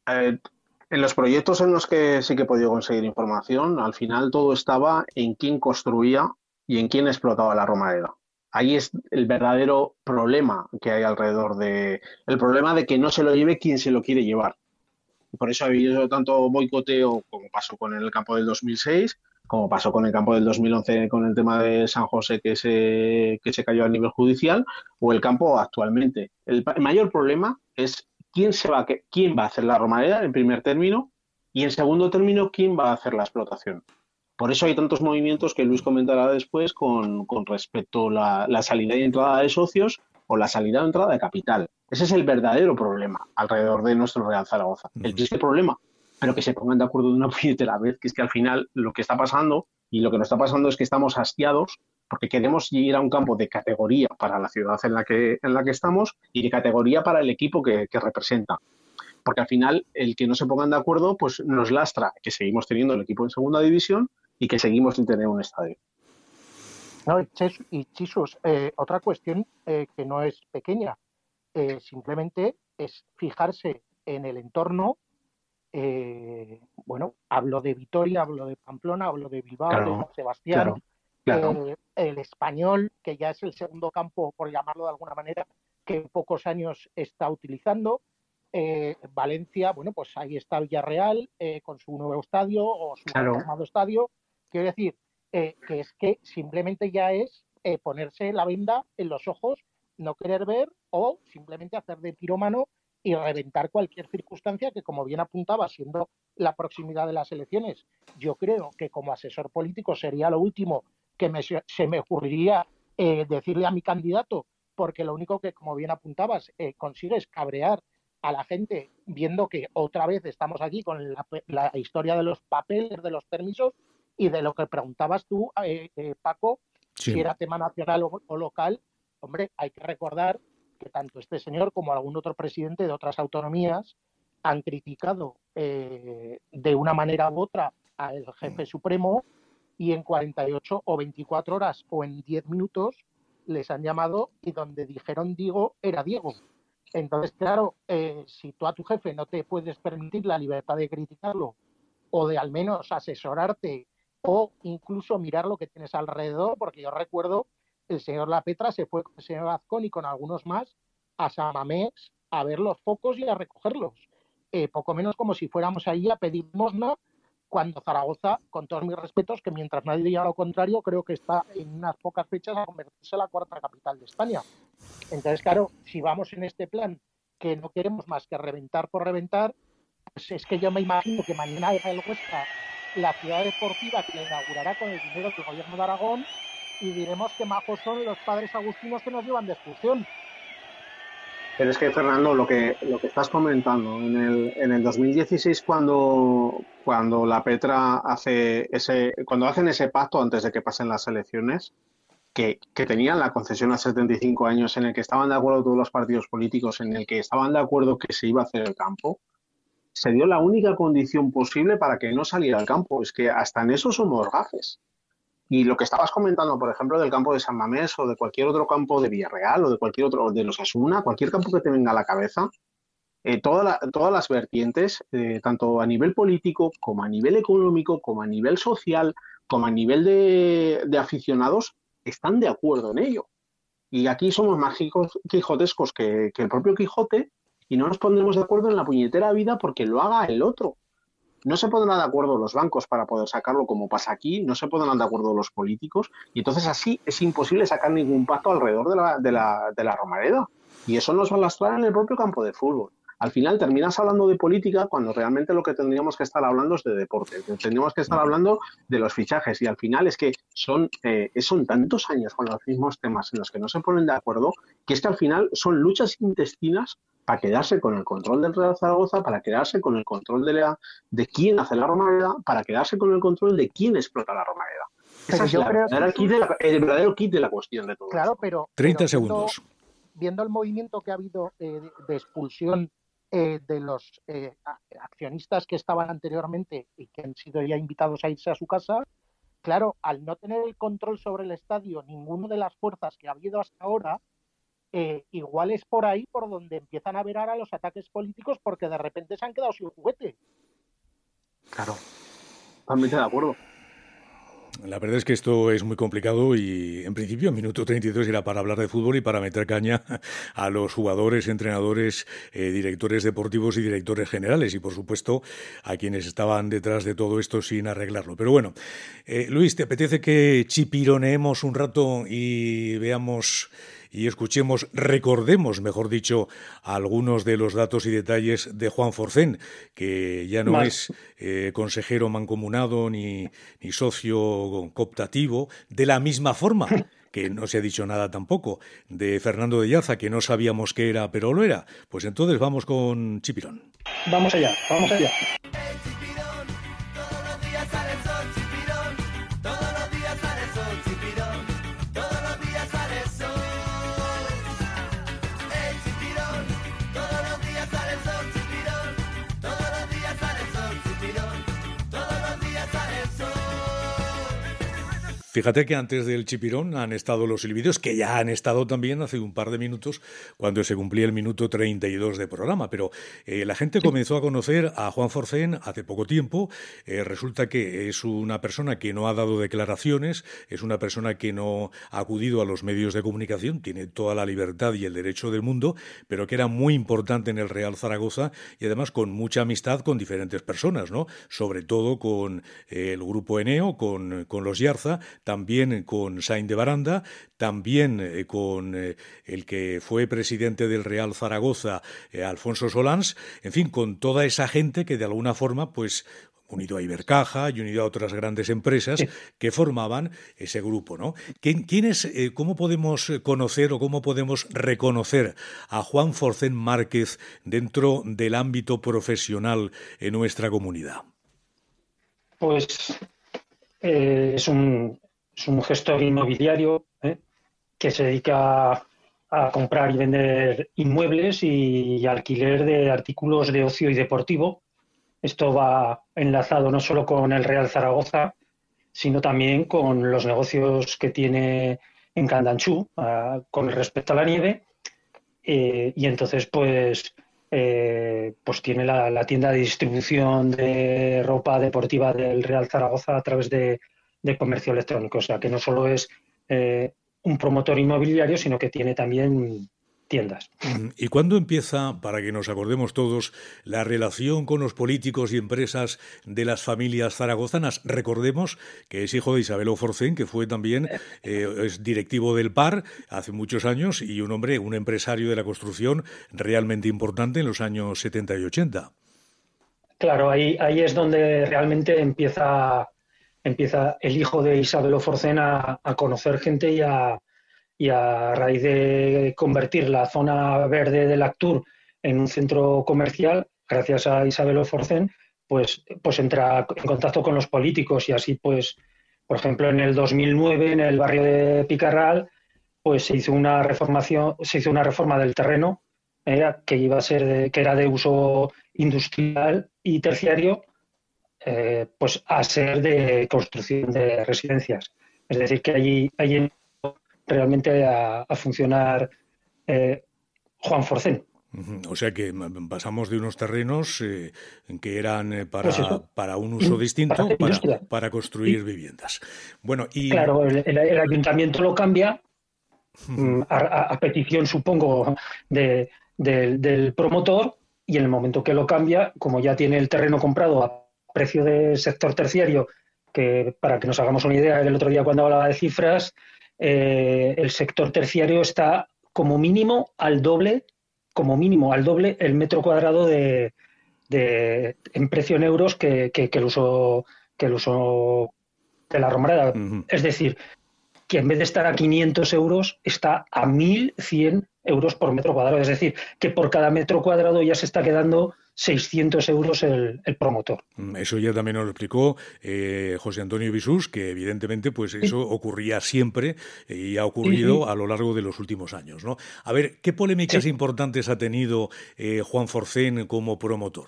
Eh, en los proyectos en los que sí que he podido conseguir información, al final todo estaba en quién construía y en quién explotaba la Romareda. Ahí es el verdadero problema que hay alrededor de... El problema de que no se lo lleve quien se lo quiere llevar. Por eso ha habido tanto boicoteo como pasó con el campo del dos mil seis, como pasó con el campo del dos mil once con el tema de San José que se, que se cayó a nivel judicial, o el campo actualmente. El, el mayor problema es quién, se va, a, quién va a hacer la Romareda en primer término y en segundo término quién va a hacer la explotación. Por eso hay tantos movimientos que Luis comentará después con, con respecto a la, la salida y entrada de socios o la salida o entrada de capital. Ese es el verdadero problema alrededor de nuestro Real Zaragoza. El triste problema, pero que se pongan de acuerdo de una puñetera vez, que es que al final lo que está pasando y lo que nos está pasando es que estamos hastiados porque queremos ir a un campo de categoría para la ciudad en la que, en la que estamos y de categoría para el equipo que, que representa. Porque al final el que no se pongan de acuerdo pues nos lastra que seguimos teniendo el equipo en segunda división y que seguimos sin tener un estadio. No, y Chisus, eh, otra cuestión eh, que no es pequeña, eh, simplemente es fijarse en el entorno. Eh, bueno, hablo de Vitoria, hablo de Pamplona, hablo de Bilbao, claro, de San Sebastián, claro, claro. Eh, el Español, que ya es el segundo campo, por llamarlo de alguna manera, que en pocos años está utilizando. Eh, Valencia, bueno, pues ahí está Villarreal eh, con su nuevo estadio o su claro. reformado estadio. Quiero decir, eh, que es que simplemente ya es eh, ponerse la venda en los ojos, no querer ver o simplemente hacer de pirómano y reventar cualquier circunstancia que, como bien apuntaba, siendo la proximidad de las elecciones, yo creo que como asesor político sería lo último que me, se me ocurriría eh, decirle a mi candidato, porque lo único que, como bien apuntabas, eh, consigue es cabrear a la gente viendo que otra vez estamos aquí con la, la historia de los papeles, de los permisos y de lo que preguntabas tú, eh, eh, Paco, sí. si era tema nacional o, o local. Hombre, hay que recordar que tanto este señor como algún otro presidente de otras autonomías han criticado eh, de una manera u otra al jefe supremo y en cuarenta y ocho o veinticuatro horas o en diez minutos les han llamado y donde dijeron Diego era Diego. Entonces, claro, eh, si tú a tu jefe no te puedes permitir la libertad de criticarlo o de al menos asesorarte o incluso mirar lo que tienes alrededor, porque yo recuerdo el señor Lapetra se fue con el señor Azcón y con algunos más a San Mamés a ver los focos y a recogerlos. Eh, poco menos como si fuéramos ahí a pedir limosna, cuando Zaragoza, con todos mis respetos, que mientras nadie diga lo contrario, creo que está en unas pocas fechas a convertirse en la cuarta capital de España. Entonces, claro, si vamos en este plan que no queremos más que reventar por reventar, pues es que yo me imagino que mañana es el Huesca, la ciudad deportiva que la inaugurará con el dinero del gobierno de Aragón, y diremos que majos son los padres agustinos que nos llevan de excursión. Pero es que, Fernando, lo que lo que estás comentando, en el, en el dos mil dieciséis, cuando, cuando Lapetra hace ese, cuando hacen ese pacto antes de que pasen las elecciones, que, que tenían la concesión a setenta y cinco años, en el que estaban de acuerdo todos los partidos políticos, en el que estaban de acuerdo que se iba a hacer el campo, se dio la única condición posible para que no saliera al campo. Es que hasta en eso somos gafes. Y lo que estabas comentando, por ejemplo, del campo de San Mamés o de cualquier otro campo de Villarreal o de cualquier otro, de los Asuna, cualquier campo que te venga a la cabeza, eh, toda la, todas las vertientes, eh, tanto a nivel político como a nivel económico, como a nivel social, como a nivel de, de aficionados, están de acuerdo en ello. Y aquí somos más quijotescos que, que el propio Quijote y no nos pondremos de acuerdo en la puñetera vida porque lo haga el otro. No se pondrán de acuerdo los bancos para poder sacarlo como pasa aquí, no se pondrán de acuerdo los políticos y entonces así es imposible sacar ningún pacto alrededor de la, de la, de la Romareda y eso nos va a lastrar en el propio campo de fútbol. Al final terminas hablando de política cuando realmente lo que tendríamos que estar hablando es de deporte, tendríamos que estar hablando de los fichajes y al final es que son, eh, son tantos años con los mismos temas en los que no se ponen de acuerdo que es que al final son luchas intestinas para quedarse con el control del Real Zaragoza, para quedarse con el control de, la, de quién hace la Romareda, para quedarse con el control de quién explota la Romareda. Ese es la verdadera kit de la, el verdadero kit de la cuestión de todo. Claro, pero... treinta pero segundos. Viendo, viendo el movimiento que ha habido eh, de, de expulsión eh, de los eh, accionistas que estaban anteriormente y que han sido ya invitados a irse a su casa, claro, al no tener el control sobre el estadio, ninguno de las fuerzas que ha habido hasta ahora, eh, igual es por ahí por donde empiezan a ver ahora los ataques políticos, porque de repente se han quedado sin juguete. Claro, totalmente de acuerdo. La verdad es que esto es muy complicado y en principio en minuto treinta y dos era para hablar de fútbol y para meter caña a los jugadores, entrenadores, eh, directores deportivos y directores generales y por supuesto a quienes estaban detrás de todo esto sin arreglarlo. Pero bueno, eh, Luis, ¿te apetece que chipironeemos un rato y veamos y escuchemos, recordemos, mejor dicho, algunos de los datos y detalles de Juan Forcén, que ya no Mal. es eh, consejero mancomunado ni, ni socio cooptativo, de la misma forma que no se ha dicho nada tampoco, de Fernando de Yarza, que no sabíamos qué era, pero lo era. Pues entonces vamos con Chipirón. Vamos allá, vamos allá. Fíjate que antes del chipirón han estado los silbidos, que ya han estado también hace un par de minutos, cuando se cumplía el minuto treinta y dos de programa. Pero eh, la gente comenzó a conocer a Juan Forcén hace poco tiempo. Eh, resulta que es una persona que no ha dado declaraciones, es una persona que no ha acudido a los medios de comunicación, tiene toda la libertad y el derecho del mundo, pero que era muy importante en el Real Zaragoza y además con mucha amistad con diferentes personas, ¿no? Sobre todo con eh, el grupo Eneo, con, con los Yarza, también con Sainz de Baranda, también eh, con eh, el que fue presidente del Real Zaragoza, eh, Alfonso Solans, en fin, con toda esa gente que de alguna forma, pues, unido a Ibercaja y unido a otras grandes empresas sí. que formaban ese grupo, ¿no? ¿Quién, quién es, eh, ¿Cómo podemos conocer o cómo podemos reconocer a Juan Forcén Márquez dentro del ámbito profesional en nuestra comunidad? Pues eh, es un... Es un gestor inmobiliario ¿eh? que se dedica a comprar y vender inmuebles y, y alquiler de artículos de ocio y deportivo. Esto va enlazado no solo con el Real Zaragoza, sino también con los negocios que tiene en Candanchú, uh, con respecto a la nieve. Eh, y entonces, pues, eh, pues tiene la, la tienda de distribución de ropa deportiva del Real Zaragoza a través de de comercio electrónico, o sea que no solo es eh, un promotor inmobiliario, sino que tiene también tiendas. ¿Y cuándo empieza, para que nos acordemos todos, la relación con los políticos y empresas de las familias zaragozanas? Recordemos que es hijo de Isabel Forcén, que fue también eh, es directivo del P A R hace muchos años y un hombre, un empresario de la construcción realmente importante en los años setenta y ochenta. Claro, ahí, ahí es donde realmente empieza... empieza el hijo de Isabel Forcén a, a conocer gente y a, y a raíz de convertir la zona verde del Actur en un centro comercial, gracias a Isabel Forcén, pues, pues entra en contacto con los políticos y así, pues, por ejemplo, en el dos mil nueve, en el barrio de Picarral, pues se hizo una reformación, se hizo una reforma del terreno eh, que iba a ser de, que era de uso industrial y terciario. Eh, pues a ser de construcción de residencias. Es decir, que allí, allí realmente a, a funcionar eh, Juan Forcén. O sea que pasamos de unos terrenos eh, que eran para, pues para un uso distinto, para, para, para construir y, viviendas. Bueno, y... Claro, el, el, el ayuntamiento lo cambia uh-huh. a, a petición, supongo, de, de, del promotor, y en el momento que lo cambia, como ya tiene el terreno comprado a precio del sector terciario, que para que nos hagamos una idea, el otro día cuando hablaba de cifras, eh, el sector terciario está como mínimo al doble, como mínimo al doble el metro cuadrado de, de en precio en euros que, que, que el uso que el uso de la Romareda. Uh-huh. Es decir, que en vez de estar a quinientos euros, está a mil cien euros por metro cuadrado. Es decir, que por cada metro cuadrado ya se está quedando seiscientos euros el, el promotor. Eso ya también nos lo explicó eh, José Antonio Bisús, que evidentemente pues eso sí. ocurría siempre y ha ocurrido sí, sí. a lo largo de los últimos años, ¿no? A ver, ¿qué polémicas sí. importantes ha tenido eh, Juan Forcén como promotor?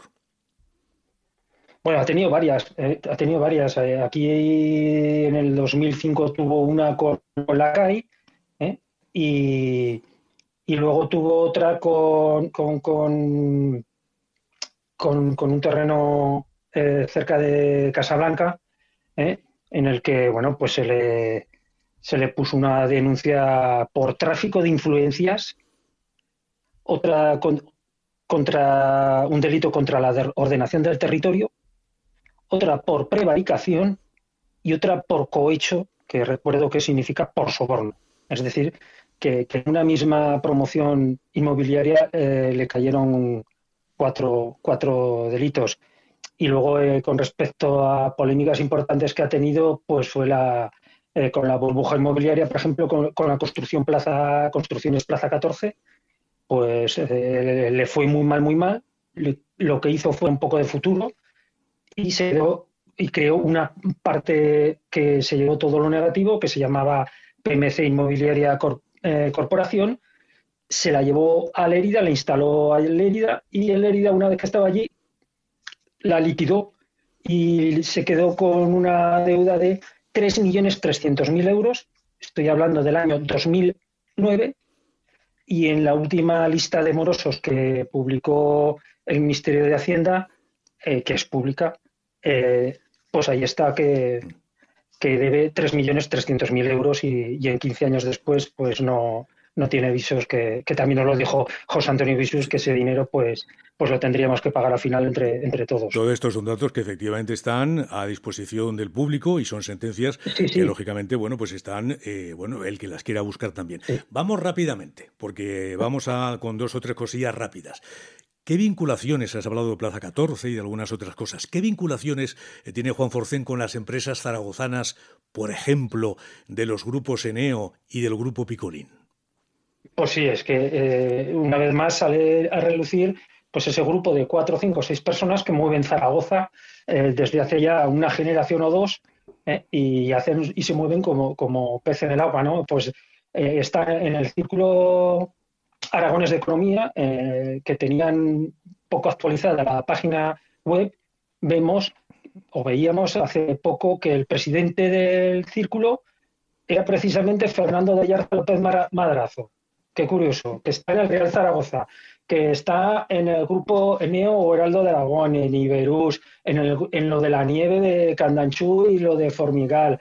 Bueno, ha tenido varias. Eh, ha tenido varias. Eh, aquí en el dos mil cinco tuvo una con la C A I eh, y, y luego tuvo otra con, con, con, con, con un terreno eh, cerca de Casablanca, ¿eh? en el que, bueno, pues se le, se le puso una denuncia por tráfico de influencias, otra con, contra un delito contra la ordenación del territorio, otra por prevaricación y otra por cohecho, que recuerdo que significa por soborno. Es decir, que, que en una misma promoción inmobiliaria eh, le cayeron cuatro, cuatro delitos. Y luego, eh, con respecto a polémicas importantes que ha tenido, pues fue la eh, con la burbuja inmobiliaria, por ejemplo, con, con la construcción Plaza Construcciones Plaza catorce, pues eh, le fue muy mal, muy mal. Le, lo que hizo fue un poco de futuro y se quedó, y creó una parte que se llevó todo lo negativo, que se llamaba P M C Inmobiliaria Cor, eh, Corporación. Se la llevó a Lérida, la instaló a Lérida, y en Lérida, una vez que estaba allí, la liquidó y se quedó con una deuda de tres millones trescientos mil euros. Estoy hablando del año dos mil nueve, y en la última lista de morosos que publicó el Ministerio de Hacienda, eh, que es pública, eh, pues ahí está que, que debe tres millones trescientos mil euros y, y en quince años después pues no, no tiene visos, que, que también nos lo dijo José Antonio Visus, que ese dinero pues, pues lo tendríamos que pagar al final entre, entre todos. Todos estos son datos que efectivamente están a disposición del público y son sentencias sí, sí. que lógicamente, bueno, pues están, eh, bueno, el que las quiera buscar también. Sí. Vamos rápidamente, porque vamos a con dos o tres cosillas rápidas. ¿Qué vinculaciones, has hablado de Plaza catorce y de algunas otras cosas, qué vinculaciones tiene Juan Forcén con las empresas zaragozanas, por ejemplo, de los grupos Eneo y del grupo Picolín? Pues sí, es que eh, una vez más sale a relucir pues ese grupo de cuatro, cinco, seis personas que mueven Zaragoza eh, desde hace ya una generación o dos eh, y hacen y se mueven como, como pez en el agua, ¿no? Pues eh, está en el círculo Aragones de Economía, eh, que tenían poco actualizada la página web. Vemos o veíamos hace poco que el presidente del círculo era precisamente Fernando de Ayarza López Madrazo. Qué curioso, que está en el Real Zaragoza, que está en el grupo Eneo o Heraldo de Aragón, en Iberús, en, el, en lo de la nieve de Candanchú y lo de Formigal.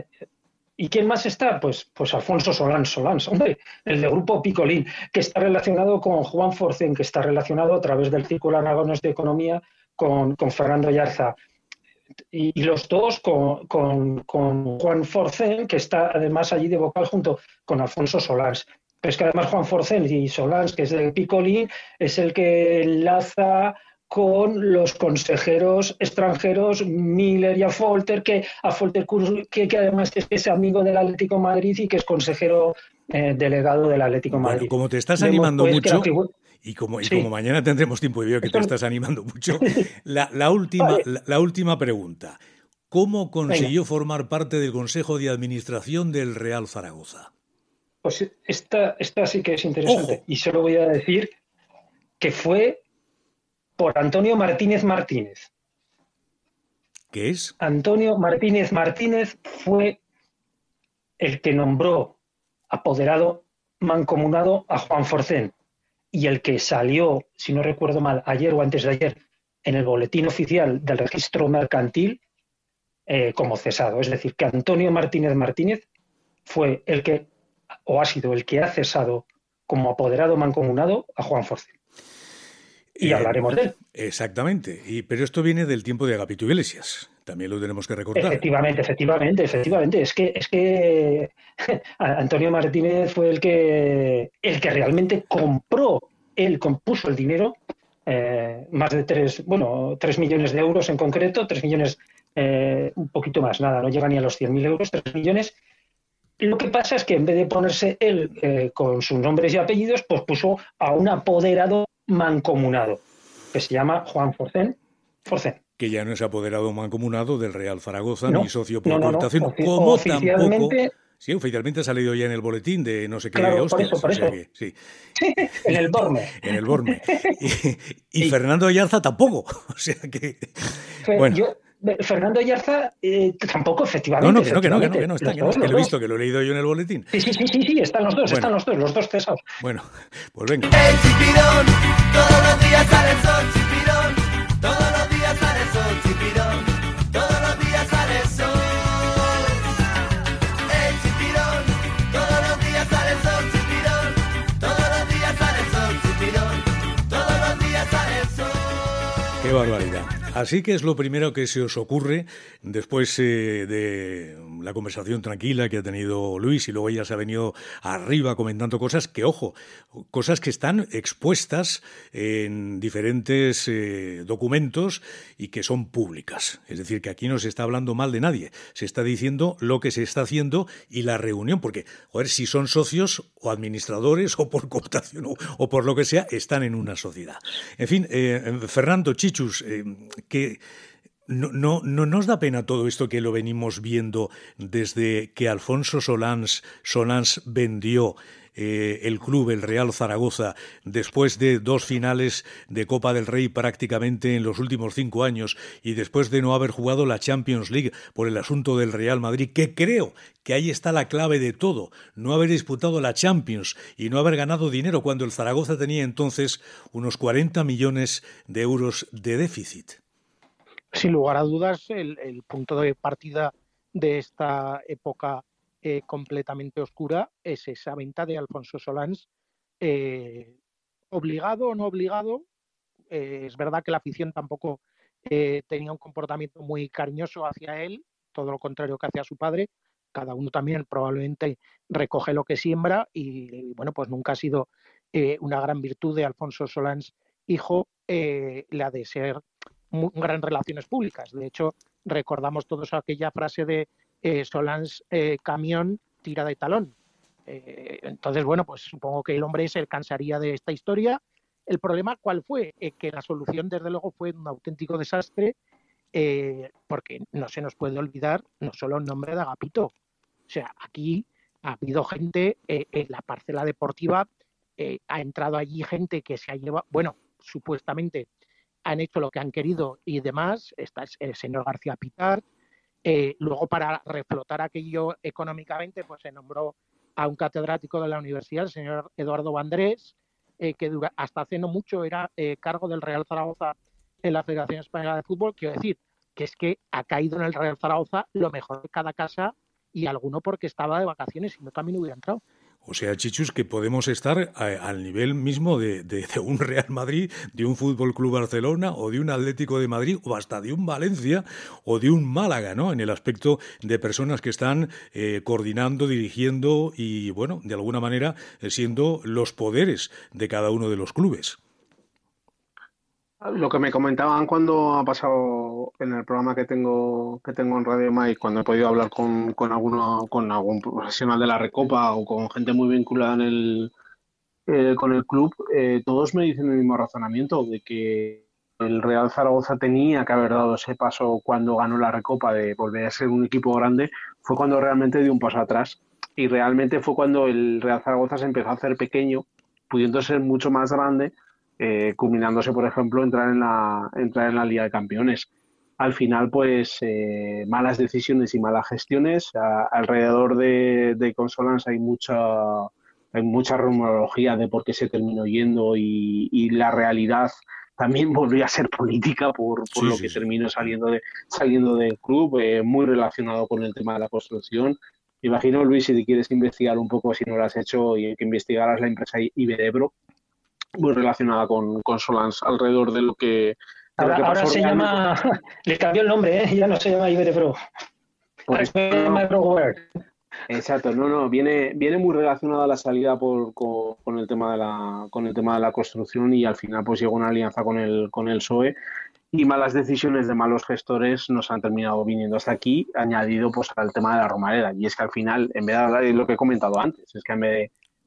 ¿Y quién más está? Pues, pues Alfonso Solans, Solans, hombre, el de grupo Picolín, que está relacionado con Juan Forcén, que está relacionado a través del Círculo Aragones de Economía con, con Fernando Ayarza. Y, y los dos con, con, con Juan Forcén, que está además allí de vocal junto con Alfonso Solans. Pero es que además Juan Forcén y Solans, que es de Picolín, es el que enlaza con los consejeros extranjeros Miller y Affolter, que Affolter que, que además es, es amigo del Atlético de Madrid y que es consejero eh, delegado del Atlético de Madrid. Bueno, como te estás Vemos, animando pues, mucho, figu- y como, y sí. como mañana tendremos tiempo y veo que te estás animando mucho, la, la, última, vale. la, la última pregunta. ¿Cómo consiguió Venga. formar parte del Consejo de Administración del Real Zaragoza? Pues esta, esta sí que es interesante. Ojo. Y solo voy a decir que fue por Antonio Martínez Martínez. ¿Qué es? Antonio Martínez Martínez fue el que nombró apoderado mancomunado a Juan Forcén y el que salió, si no recuerdo mal, ayer o antes de ayer, en el boletín oficial del registro mercantil eh, como cesado. Es decir, que Antonio Martínez Martínez fue el que, o ha sido el que ha cesado como apoderado mancomunado a Juan Forcén. Y eh, hablaremos de él. Exactamente. Y, pero esto viene del tiempo de Agapito Iglesias. También lo tenemos que recordar. Efectivamente, efectivamente, efectivamente. Es que, es que Antonio Martínez fue el que, el que realmente compró, él compuso el dinero, eh, más de tres, bueno, tres millones de euros en concreto, tres millones, eh, un poquito más, nada, no llega ni a los cien mil euros, tres millones. Lo que pasa es que en vez de ponerse él eh, con sus nombres y apellidos, pues puso a un apoderado mancomunado, que se llama Juan Forcén, Forcén. Que ya no es apoderado mancomunado del Real Zaragoza, no, ni socio por no, no, cooptación, no, ofi- como oficialmente... tampoco... Sí, oficialmente ha salido ya en el boletín de no sé qué claro, hostias. Por eso, por o sea eso. que, sí. En el Borne. En el Borne. Y, y sí. Fernando Ayarza tampoco. O sea que... Pero bueno. Yo, Fernando Ayarza eh, tampoco, efectivamente. No, no, que no, que no, que no, que no, está, que, no, dos, que lo he visto, que lo he leído yo en el boletín. Sí, sí, sí, sí, sí, están los dos, bueno, están los dos, los dos cesados. Bueno, pues venga. El chipirón, todos los días sale el sol, chipirón, todos los días sale el sol, chipirón, todos los días sale el sol. El chipirón, todos los días sale el sol, chipirón, todos los días sale el sol, chipirón, todos los días sale el sol. Qué barbaridad. Así que es lo primero que se os ocurre después eh, de la conversación tranquila que ha tenido Luis y luego ella se ha venido arriba comentando cosas que, ojo, cosas que están expuestas en diferentes eh, documentos y que son públicas. Es decir, que aquí no se está hablando mal de nadie, se está diciendo lo que se está haciendo y la reunión, porque, joder, si son socios o administradores o por cooptación o, o por lo que sea, están en una sociedad. En fin, eh, Fernando, Chichus, eh, que no, no, no nos da pena todo esto que lo venimos viendo desde que Alfonso Solans, Solans vendió eh, el club, el Real Zaragoza, después de dos finales de Copa del Rey prácticamente en los últimos cinco años y después de no haber jugado la Champions League por el asunto del Real Madrid, que creo que ahí está la clave de todo, no haber disputado la Champions y no haber ganado dinero cuando el Zaragoza tenía entonces unos cuarenta millones de euros de déficit. Sin lugar a dudas, el, el punto de partida de esta época eh, completamente oscura es esa venta de Alfonso Solans, eh, obligado o no obligado. Eh, es verdad que la afición tampoco eh, tenía un comportamiento muy cariñoso hacia él, todo lo contrario que hacia su padre. Cada uno también probablemente recoge lo que siembra y, bueno, pues nunca ha sido eh, una gran virtud de Alfonso Solans, hijo, eh, la de ser un gran relaciones públicas. De hecho, recordamos todos aquella frase de eh, Solans eh, camión tira de talón. Eh, entonces, bueno, pues supongo que el hombre se cansaría de esta historia. El problema, ¿cuál fue? Eh, que la solución, desde luego, fue un auténtico desastre, eh, porque no se nos puede olvidar no solo el nombre de Agapito. O sea, aquí ha habido gente eh, en la parcela deportiva, eh, ha entrado allí gente que se ha llevado, bueno, supuestamente han hecho lo que han querido y demás. Está el señor García Pitar. Eh, luego, para reflotar aquello económicamente, pues se nombró a un catedrático de la universidad, el señor Eduardo Vandrés, eh, que dura, hasta hace no mucho era eh, cargo del Real Zaragoza en la Federación Española de Fútbol. Quiero decir que es que ha caído en el Real Zaragoza lo mejor de cada casa y alguno porque estaba de vacaciones y no también hubiera entrado. O sea, Chichus, que podemos estar a, al nivel mismo de, de, de un Real Madrid, de un Fútbol Club Barcelona o de un Atlético de Madrid o hasta de un Valencia o de un Málaga, ¿no? En el aspecto de personas que están eh, coordinando, dirigiendo y, bueno, de alguna manera eh, siendo los poderes de cada uno de los clubes. Lo que me comentaban cuando ha pasado en el programa que tengo que tengo en Radio Mike, cuando he podido hablar con, con alguno, con algún profesional de la Recopa o con gente muy vinculada en el eh, con el club, eh, todos me dicen el mismo razonamiento de que el Real Zaragoza tenía que haber dado ese paso cuando ganó la Recopa de volver a ser un equipo grande. Fue cuando realmente dio un paso atrás y realmente fue cuando el Real Zaragoza se empezó a hacer pequeño, pudiendo ser mucho más grande. Eh, culminándose, por ejemplo, entrar en la entrar en la Liga de Campeones. Al final, pues, eh, malas decisiones y malas gestiones. A, alrededor de, de Consolans hay mucha hay mucha rumorología de por qué se terminó yendo y, y la realidad también volvió a ser política por, por sí, lo sí, que sí. terminó saliendo de saliendo del club, eh, muy relacionado con el tema de la construcción. Imagino, Luis, si te quieres investigar un poco, si no lo has hecho, y que investigaras la empresa Iberebro, muy relacionada con, con Solans alrededor de lo que, de ahora, lo que pasó. Ahora se realmente. llama, le cambió el nombre, ¿eh? Ya no se llama Iberebro. Ahora se llama Iberoware. Exacto, no, no, viene, viene muy relacionada la salida por, con, con el tema de la, con el tema de la construcción y al final pues llegó una alianza con el, con el P S O E y malas decisiones de malos gestores nos han terminado viniendo hasta aquí, añadido pues al tema de la Romareda. Y es que al final, en vez de hablar de lo que he comentado antes, es que en vez de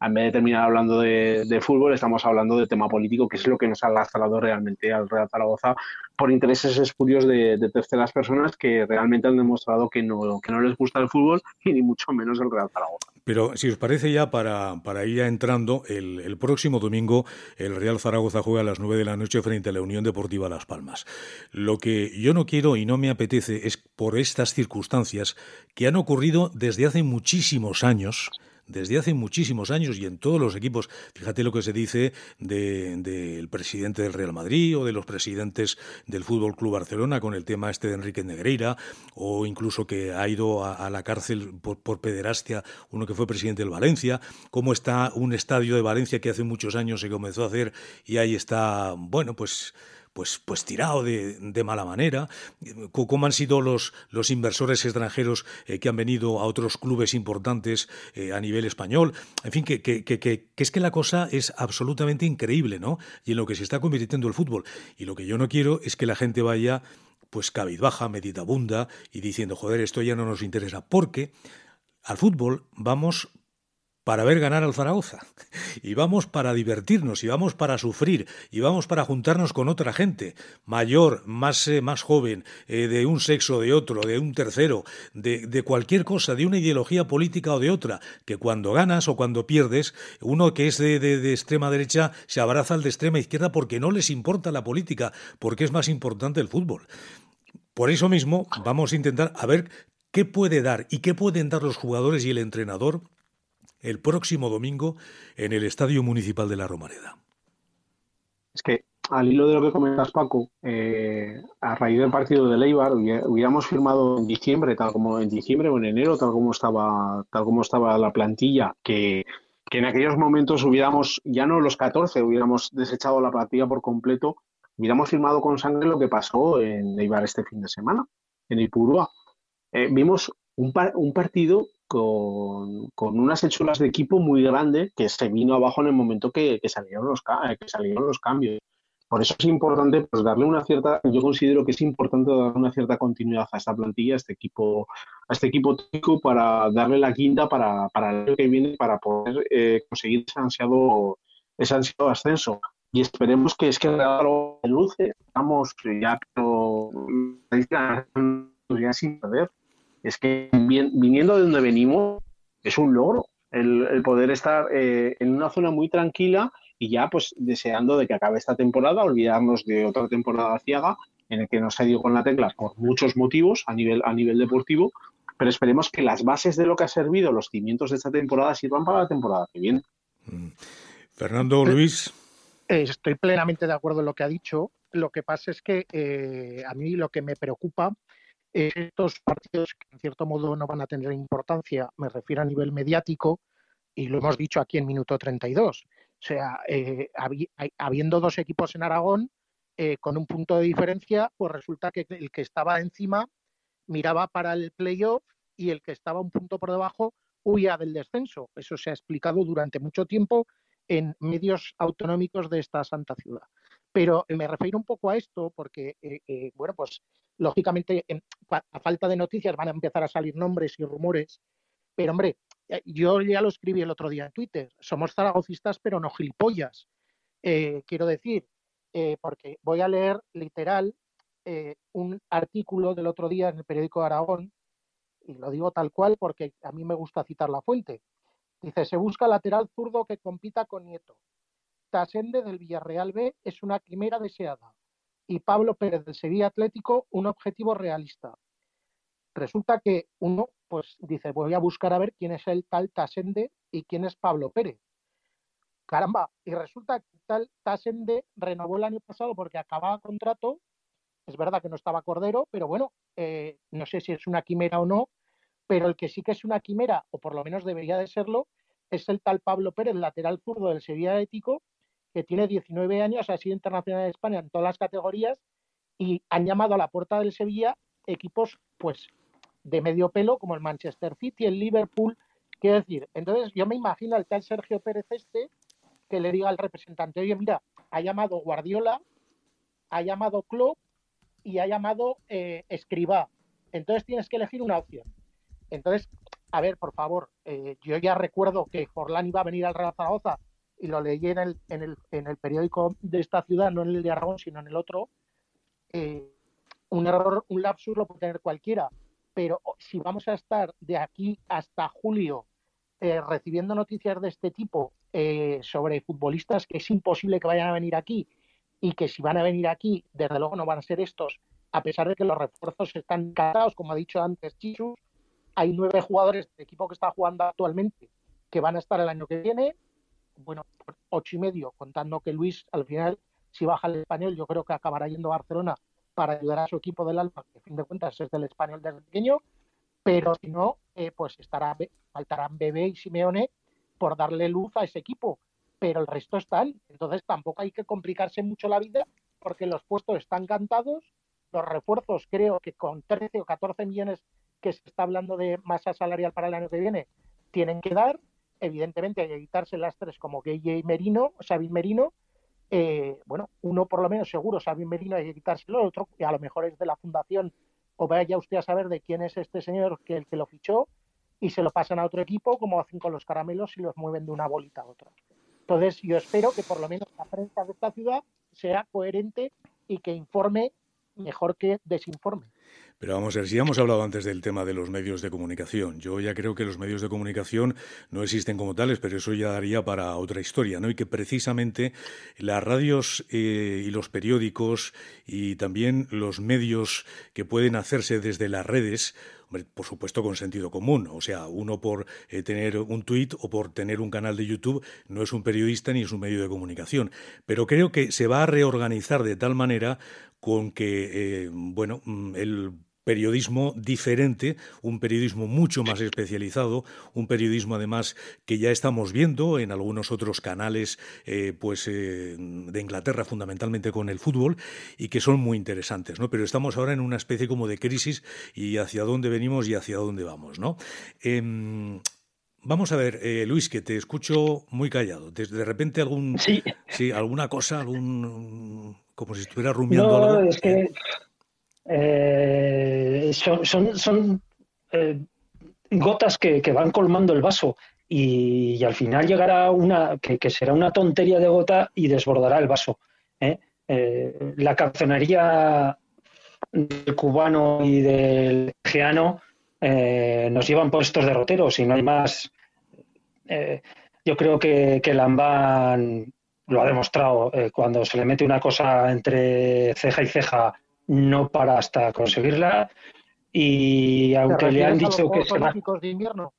en vez de terminar hablando de, de fútbol, estamos hablando de tema político, que es lo que nos ha lastrado realmente al Real Zaragoza por intereses espurios de, de terceras personas que realmente han demostrado que no, que no les gusta el fútbol y ni mucho menos el Real Zaragoza. Pero si os parece ya, para, para ir ya entrando, el, el próximo domingo el Real Zaragoza juega a las nueve de la noche frente a la Unión Deportiva Las Palmas. Lo que yo no quiero y no me apetece es, por estas circunstancias que han ocurrido desde hace muchísimos años, desde hace muchísimos años y en todos los equipos. Fíjate lo que se dice del de, de presidente del Real Madrid o de los presidentes del Fútbol Club Barcelona con el tema este de Enrique Negreira, o incluso que ha ido a, a la cárcel por, por pederastia uno que fue presidente del Valencia. Cómo está un estadio de Valencia que hace muchos años se comenzó a hacer y ahí está, bueno, pues... Pues, pues tirado de, de mala manera, cómo han sido los, los inversores extranjeros eh, que han venido a otros clubes importantes eh, a nivel español. En fin, que, que, que, que, que es que la cosa es absolutamente increíble, ¿no? Y en lo que se está convirtiendo el fútbol. Y lo que yo no quiero es que la gente vaya pues cabizbaja, meditabunda y diciendo, joder, esto ya no nos interesa, porque al fútbol vamos para ver ganar al Zaragoza, y vamos para divertirnos, y vamos para sufrir, y vamos para juntarnos con otra gente, mayor, más, eh, más joven, eh, de un sexo, de otro, de un tercero, de, de cualquier cosa, de una ideología política o de otra, que cuando ganas o cuando pierdes, uno que es de, de, de extrema derecha se abraza al de extrema izquierda porque no les importa la política, porque es más importante el fútbol. Por eso mismo vamos a intentar a ver qué puede dar y qué pueden dar los jugadores y el entrenador el próximo domingo en el Estadio Municipal de La Romareda. Es que, al hilo de lo que comentas, Paco, eh, a raíz del partido de Eibar, hubiéramos firmado en diciembre, tal como en diciembre o en enero, tal como estaba, tal como estaba la plantilla, que, que en aquellos momentos hubiéramos, ya no los catorce, hubiéramos desechado la plantilla por completo, hubiéramos firmado con sangre lo que pasó en Eibar este fin de semana, en Ipurúa. Eh, vimos un, par, un partido Con, con unas hechuras de equipo muy grande que se vino abajo en el momento que, que, salieron, los, que salieron los cambios. Por eso es importante pues, darle una cierta, yo considero que es importante darle una cierta continuidad a esta plantilla, a este equipo, a este equipo técnico, para darle la quinta para, para el año que viene, para poder eh, conseguir ese ansiado, ese ansiado ascenso. Y esperemos que es que lo luce, estamos ya, pero ya sin perder. Es que viniendo de donde venimos es un logro el, el poder estar eh, en una zona muy tranquila y ya pues deseando de que acabe esta temporada, olvidarnos de otra temporada ciega en el que nos ha ido con la tecla por muchos motivos a nivel, a nivel deportivo, pero esperemos que las bases de lo que ha servido, los cimientos de esta temporada, sirvan para la temporada que viene. Fernando, Luis. Estoy plenamente de acuerdo en lo que ha dicho. Lo que pasa es que eh, a mí lo que me preocupa estos partidos que en cierto modo no van a tener importancia, me refiero a nivel mediático, y lo hemos dicho aquí en minuto treinta y dos. O sea, eh, habi, habiendo dos equipos en Aragón, eh, con un punto de diferencia, pues resulta que el que estaba encima miraba para el playoff y el que estaba un punto por debajo huía del descenso. Eso se ha explicado durante mucho tiempo en medios autonómicos de esta santa ciudad. Pero me refiero un poco a esto porque, eh, eh, bueno, pues lógicamente, a falta de noticias van a empezar a salir nombres y rumores, pero hombre, yo ya lo escribí el otro día en Twitter, somos zaragocistas pero no gilipollas. Eh, quiero decir, eh, porque voy a leer literal eh, un artículo del otro día en el periódico de Aragón, y lo digo tal cual porque a mí me gusta citar la fuente. Dice, se busca lateral zurdo que compita con Nieto. Tasende del Villarreal B es una quimera deseada. Y Pablo Pérez del Sevilla Atlético un objetivo realista. Resulta que uno pues dice, voy a buscar a ver quién es el tal Tasende y quién es Pablo Pérez. Caramba, y resulta que el tal Tasende renovó el año pasado porque acababa contrato. Es verdad que no estaba Cordero, pero bueno, eh, no sé si es una quimera o no, pero el que sí que es una quimera, o por lo menos debería de serlo, es el tal Pablo Pérez, lateral zurdo del Sevilla Atlético, que tiene diecinueve años, ha sido internacional de España en todas las categorías y han llamado a la puerta del Sevilla equipos pues de medio pelo como el Manchester City, el Liverpool, quiero decir. Entonces yo me imagino al tal Sergio Pérez este que le diga al representante, oye mira, ha llamado Guardiola, ha llamado Klopp y ha llamado eh, Escribá, entonces tienes que elegir una opción. Entonces a ver, por favor, eh, yo ya recuerdo que Forlán iba a venir al Real Zaragoza y lo leí en el, en el, en el periódico de esta ciudad, no en el de Aragón, sino en el otro. Eh, un error, un lapsus lo puede tener cualquiera, pero si vamos a estar de aquí hasta julio eh, recibiendo noticias de este tipo eh, sobre futbolistas que es imposible que vayan a venir aquí y que si van a venir aquí, desde luego no van a ser estos, a pesar de que los refuerzos están encantados, como ha dicho antes Chisus, hay nueve jugadores del equipo que está jugando actualmente que van a estar el año que viene, bueno, ocho y medio, contando que Luis al final, si baja el Español, yo creo que acabará yendo a Barcelona para ayudar a su equipo del Alba, que a fin de cuentas es del Español desde pequeño, pero si no, eh, pues estará, faltarán Bebé y Simeone por darle luz a ese equipo, pero el resto están, entonces tampoco hay que complicarse mucho la vida porque los puestos están cantados, los refuerzos creo que con trece o catorce millones que se está hablando de masa salarial para el año que viene, tienen que dar, evidentemente hay que quitarse las tres como Gueye y Merino, Sabin Merino, eh, bueno, uno por lo menos seguro, Sabin Merino hay que quitárselo, el otro que a lo mejor es de la fundación o vaya usted a saber de quién es este señor que el que lo fichó y se lo pasan a otro equipo como hacen con los caramelos y los mueven de una bolita a otra. Entonces yo espero que por lo menos la prensa de esta ciudad sea coherente y que informe mejor que desinforme. Pero vamos a ver, si hemos hablado antes del tema de los medios de comunicación, yo ya creo que los medios de comunicación no existen como tales, pero eso ya daría para otra historia, ¿no? Y que precisamente las radios eh, y los periódicos y también los medios que pueden hacerse desde las redes, hombre, por supuesto con sentido común, o sea, uno por eh, tener un tuit o por tener un canal de YouTube no es un periodista ni es un medio de comunicación, pero creo que se va a reorganizar de tal manera con que, eh, bueno, el periodismo diferente, un periodismo mucho más especializado, un periodismo además que ya estamos viendo en algunos otros canales eh, pues eh, de Inglaterra, fundamentalmente con el fútbol, y que son muy interesantes, ¿no? Pero estamos ahora en una especie como de crisis y hacia dónde venimos y hacia dónde vamos, ¿no? Eh, Vamos a ver, eh, Luis, que te escucho muy callado. De, de repente algún, sí. sí, alguna cosa, algún, como si estuviera rumiando no, algo. No, es que eh, son, son, son eh, gotas que, que van colmando el vaso y, y al final llegará una que, que será una tontería de gota y desbordará el vaso. ¿eh? Eh, la cabezonería del cubano y del geano Eh, nos llevan por estos derroteros y no hay más. Eh, yo creo que, que Lambán lo ha demostrado. Eh, cuando se le mete una cosa entre ceja y ceja, no para hasta conseguirla. Y aunque le han dicho que se va... de invierno?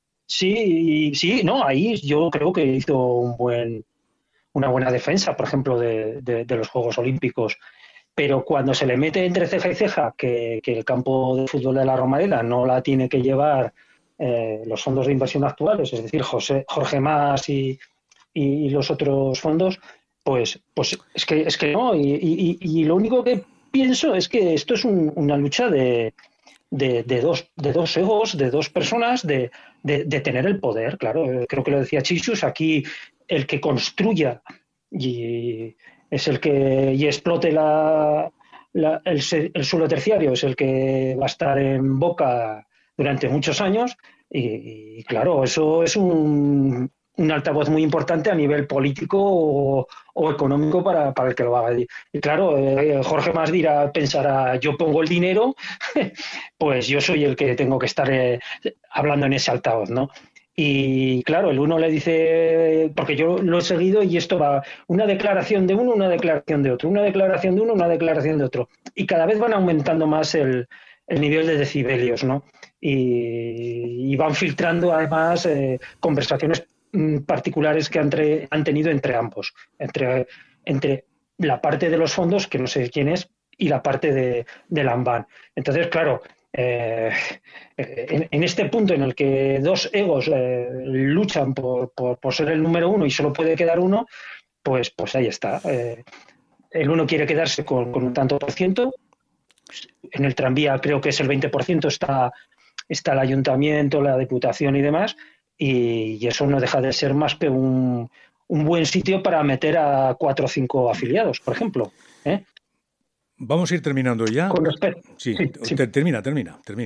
Sí, sí, no, ahí yo creo que hizo un buen, una buena defensa, por ejemplo, de, de, de los Juegos Olímpicos. Pero cuando se le mete entre ceja y ceja que, que el campo de fútbol de la Romareda no la tiene que llevar eh, los fondos de inversión actuales, es decir, José, Jorge Mas y, y los otros fondos, pues, pues es que es que no. Y, y, y lo único que pienso es que esto es un, una lucha de, de, de, dos, de dos egos, de dos personas, de, de, de tener el poder. Claro, creo que lo decía Chichus, aquí el que construya y... es el que y explote la, la, el, el suelo terciario, es el que va a estar en boca durante muchos años y, y claro, eso es un, un altavoz muy importante a nivel político o, o económico para, para el que lo haga. Y, y claro, eh, Jorge Mas dirá, pensará, yo pongo el dinero, pues yo soy el que tengo que estar eh, hablando en ese altavoz, ¿no? Y claro, el uno le dice, porque yo lo he seguido y esto va, una declaración de uno, una declaración de otro, una declaración de uno, una declaración de otro. Y cada vez van aumentando más el, el nivel de decibelios, ¿no? Y, y van filtrando además eh, conversaciones particulares que han, tre, han tenido entre ambos, entre, entre la parte de los fondos, que no sé quién es, y la parte de, de Lambán. Entonces, claro, Eh, en, en este punto en el que dos egos eh, luchan por, por, por ser el número uno y solo puede quedar uno, pues, pues ahí está. Eh, el uno quiere quedarse con, con un tanto por ciento. En el tranvía creo que es el veinte por ciento, está, está el ayuntamiento, la diputación y demás, y, y eso no deja de ser más que un, un buen sitio para meter a cuatro o cinco afiliados, por ejemplo. ¿eh? Vamos a ir terminando ya. Con respeto. Sí, sí, sí. Termina, termina, termina.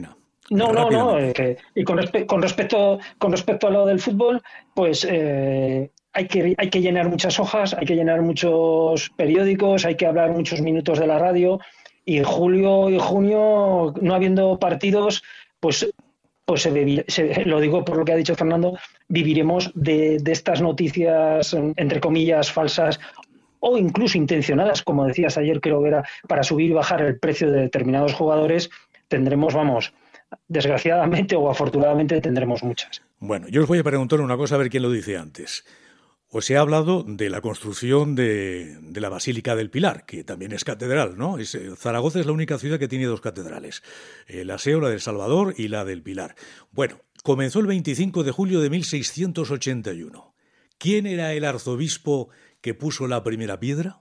No, no, no. Eh, que, y con, respe- con respecto con respecto a lo del fútbol, pues eh, hay que hay que llenar muchas hojas, hay que llenar muchos periódicos, hay que hablar muchos minutos de la radio. Y en julio y junio, no habiendo partidos, pues pues se, vivi- se- lo digo por lo que ha dicho Fernando, viviremos de, de estas noticias, entre comillas, falsas o incluso intencionadas, como decías ayer, creo que era para subir y bajar el precio de determinados jugadores. Tendremos, vamos, desgraciadamente o afortunadamente tendremos muchas. Bueno, yo os voy a preguntar una cosa a ver quién lo dice antes. Os he hablado de la construcción de, de la Basílica del Pilar, que también es catedral, ¿no? Es, Zaragoza es la única ciudad que tiene dos catedrales, eh, la S E O, la del Salvador y la del Pilar. Bueno, comenzó el veinticinco de julio de mil seiscientos ochenta y uno. ¿Quién era el arzobispo que puso la primera piedra?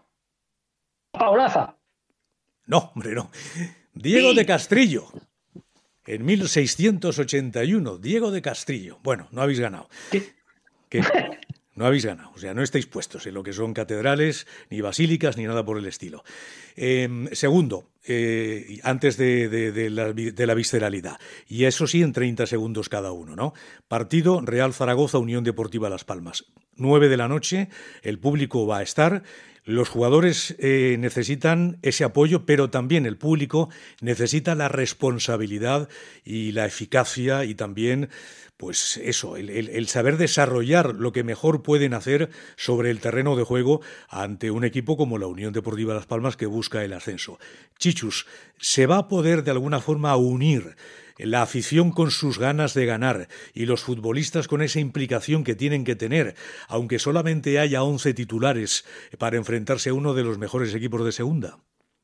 Paulaza. No, hombre, no. Diego de Castrillo. En mil seiscientos ochenta y uno, Diego de Castrillo. Bueno, no habéis ganado. ¿Qué? ¿Qué? No habéis ganado, o sea, no estáis puestos en lo que son catedrales, ni basílicas, ni nada por el estilo. Eh, segundo, eh, antes de, de, de, la, de la visceralidad, y eso sí en treinta segundos cada uno, ¿no? Partido Real Zaragoza, Unión Deportiva Las Palmas. nueve de la noche, el público va a estar. Los jugadores eh, necesitan ese apoyo, pero también el público necesita la responsabilidad y la eficacia y también, pues eso, el, el, el saber desarrollar lo que mejor pueden hacer sobre el terreno de juego ante un equipo como la Unión Deportiva Las Palmas que busca el ascenso. Chichus, ¿se va a poder de alguna forma unir la afición con sus ganas de ganar y los futbolistas con esa implicación que tienen que tener, aunque solamente haya once titulares para enfrentarse a uno de los mejores equipos de segunda?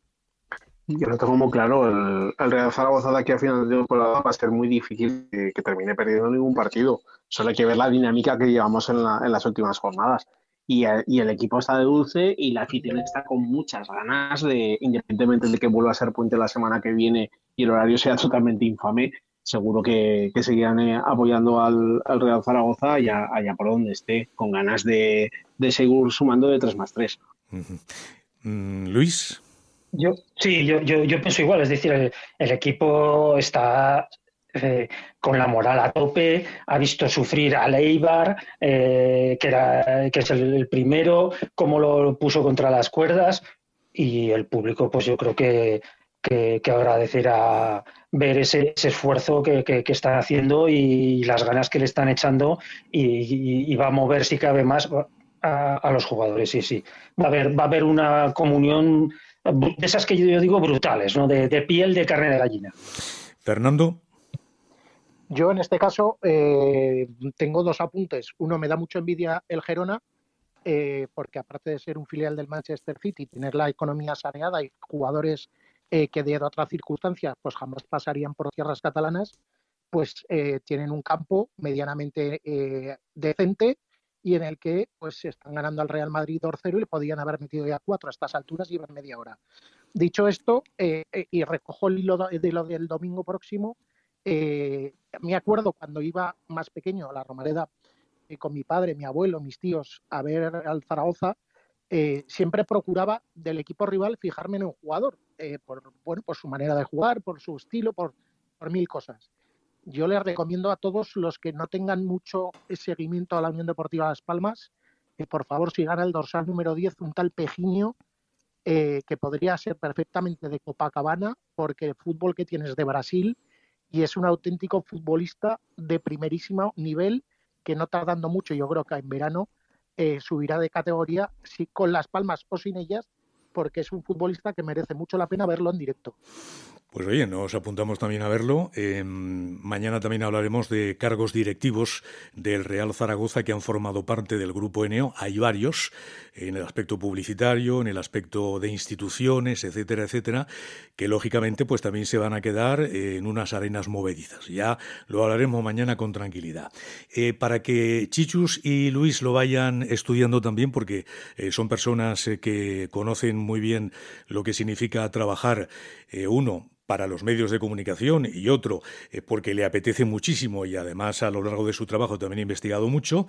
Yo lo tengo muy claro, el, el Real Zaragoza de aquí a final de temporada va a ser muy difícil que, que termine perdiendo ningún partido. Solo hay que ver la dinámica que llevamos en, la, en las últimas jornadas. Y, y el equipo está de dulce y la afición está con muchas ganas de, independientemente de que vuelva a ser puente la semana que viene y el horario sea totalmente infame, seguro que, que seguirán eh, apoyando al, al Real Zaragoza allá, allá por donde esté, con ganas de, de seguir sumando de tres más tres. Uh-huh. Mm, Luis. Yo, sí, yo, yo, yo pienso igual, es decir, el, el equipo está eh, con la moral a tope, ha visto sufrir al Eibar, eh, que, era, que es el, el primero, cómo lo puso contra las cuerdas, y el público, pues yo creo que, que, que agradecerá ver ese, ese esfuerzo que, que, que están haciendo y las ganas que le están echando, y, y, y va a mover, si cabe más, a, a los jugadores, sí, sí. Va a haber, va a haber una comunión de esas que yo digo brutales, ¿no? De, de piel de carne de gallina. Fernando. Yo en este caso eh, tengo dos apuntes. Uno, me da mucha envidia el Gerona, eh, porque aparte de ser un filial del Manchester City, tener la economía saneada y jugadores eh, que de otras circunstancias pues jamás pasarían por tierras catalanas, pues eh, tienen un campo medianamente eh, decente y en el que pues están ganando al Real Madrid dos cero y le podían haber metido ya cuatro a estas alturas y llevan media hora. Dicho esto, eh, eh, y recojo el hilo de lo del domingo próximo, eh, me acuerdo cuando iba más pequeño a la Romareda eh, con mi padre, mi abuelo, mis tíos a ver al Zaragoza, eh, siempre procuraba del equipo rival fijarme en un jugador, eh, por, bueno, por su manera de jugar, por su estilo, por, por mil cosas. Yo les recomiendo a todos los que no tengan mucho seguimiento a la Unión Deportiva Las Palmas, que por favor sigan al dorsal número diez, un tal Pejiño, eh, que podría ser perfectamente de Copacabana, porque el fútbol que tiene es de Brasil y es un auténtico futbolista de primerísimo nivel que no tardando mucho, yo creo que en verano eh, subirá de categoría, si con Las Palmas o sin ellas, porque es un futbolista que merece mucho la pena verlo en directo. Pues oye, nos apuntamos también a verlo. Eh, mañana también hablaremos de cargos directivos del Real Zaragoza que han formado parte del Grupo Eneo. Hay varios, en el aspecto publicitario, en el aspecto de instituciones, etcétera, etcétera, que lógicamente pues también se van a quedar en unas arenas movedizas. Ya lo hablaremos mañana con tranquilidad. Eh, para que Chichus y Luis lo vayan estudiando también, porque eh, son personas eh, que conocen muy bien lo que significa trabajar, eh, uno, para los medios de comunicación y otro eh, porque le apetece muchísimo y además a lo largo de su trabajo también ha investigado mucho,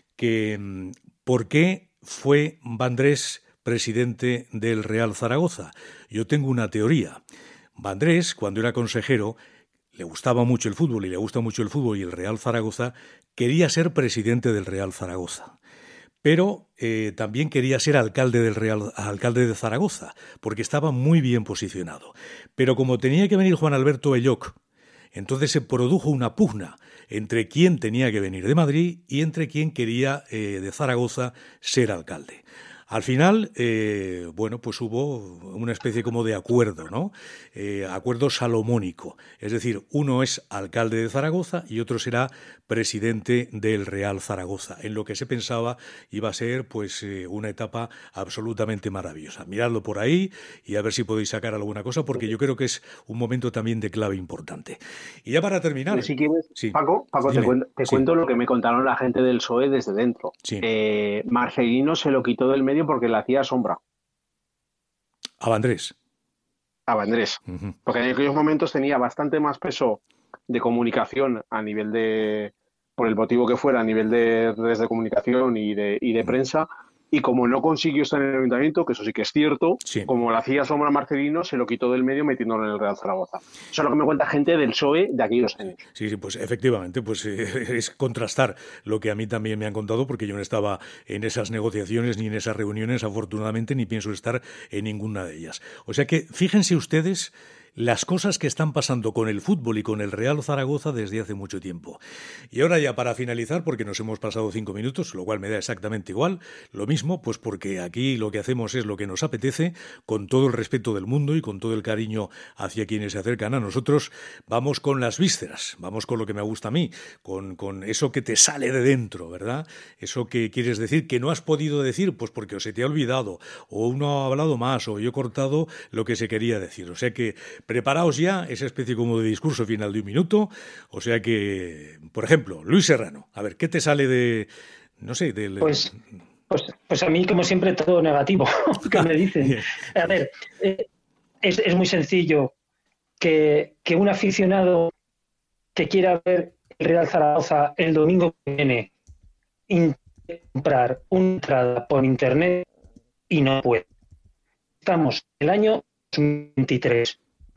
que ¿por qué fue Vandrés presidente del Real Zaragoza? Yo tengo una teoría. Vandrés, cuando era consejero, le gustaba mucho el fútbol y le gusta mucho el fútbol y el Real Zaragoza, quería ser presidente del Real Zaragoza. Pero eh, también quería ser alcalde del Real, alcalde de Zaragoza, porque estaba muy bien posicionado. Pero como tenía que venir Juan Alberto Belloc, entonces se produjo una pugna entre quién tenía que venir de Madrid y entre quién quería eh, de Zaragoza ser alcalde. Al final, eh, bueno, pues hubo una especie como de acuerdo, ¿no? Eh, acuerdo salomónico. Es decir, uno es alcalde de Zaragoza y otro será presidente del Real Zaragoza, en lo que se pensaba iba a ser pues eh, una etapa absolutamente maravillosa. Miradlo por ahí y a ver si podéis sacar alguna cosa, porque yo creo que es un momento también de clave importante. Y ya para terminar... Si quieres, sí. Paco, Paco te, cuento, te sí. cuento lo que me contaron la gente del P S O E desde dentro. Sí. Eh, Marcelino se lo quitó del medio porque le hacía sombra. A Vandrés. A Vandrés. Uh-huh. Porque en aquellos momentos tenía bastante más peso de comunicación a nivel de, por el motivo que fuera, a nivel de redes de comunicación y de, y de uh-huh. prensa, y como no consiguió estar en el ayuntamiento, que eso sí que es cierto, sí. como le hacía sombra a Marcelino, se lo quitó del medio metiéndolo en el Real Zaragoza. Eso es lo que me cuenta gente del P S O E de aquellos años. Sí, sí, pues efectivamente, pues eh, es contrastar lo que a mí también me han contado, porque yo no estaba en esas negociaciones ni en esas reuniones, afortunadamente, ni pienso estar en ninguna de ellas. O sea que, fíjense ustedes las cosas que están pasando con el fútbol y con el Real Zaragoza desde hace mucho tiempo. Y ahora ya para finalizar, porque nos hemos pasado cinco minutos, lo cual me da exactamente igual, lo mismo, pues porque aquí lo que hacemos es lo que nos apetece, con todo el respeto del mundo y con todo el cariño hacia quienes se acercan a nosotros, vamos con las vísceras, vamos con lo que me gusta a mí, con, con eso que te sale de dentro, ¿verdad? Eso que quieres decir que no has podido decir, pues porque o se te ha olvidado, o uno ha hablado más, o yo he cortado lo que se quería decir. O sea que preparaos ya esa especie como de discurso final de un minuto. O sea que, por ejemplo, Luis Serrano, a ver, ¿qué te sale de, no sé, del... Pues, pues, pues a mí, como siempre, todo negativo que me dicen. A ver, eh, es, es muy sencillo que, que un aficionado que quiera ver el Real Zaragoza el domingo que viene intente comprar una entrada por internet y no puede. Estamos en el año dos mil veintitrés.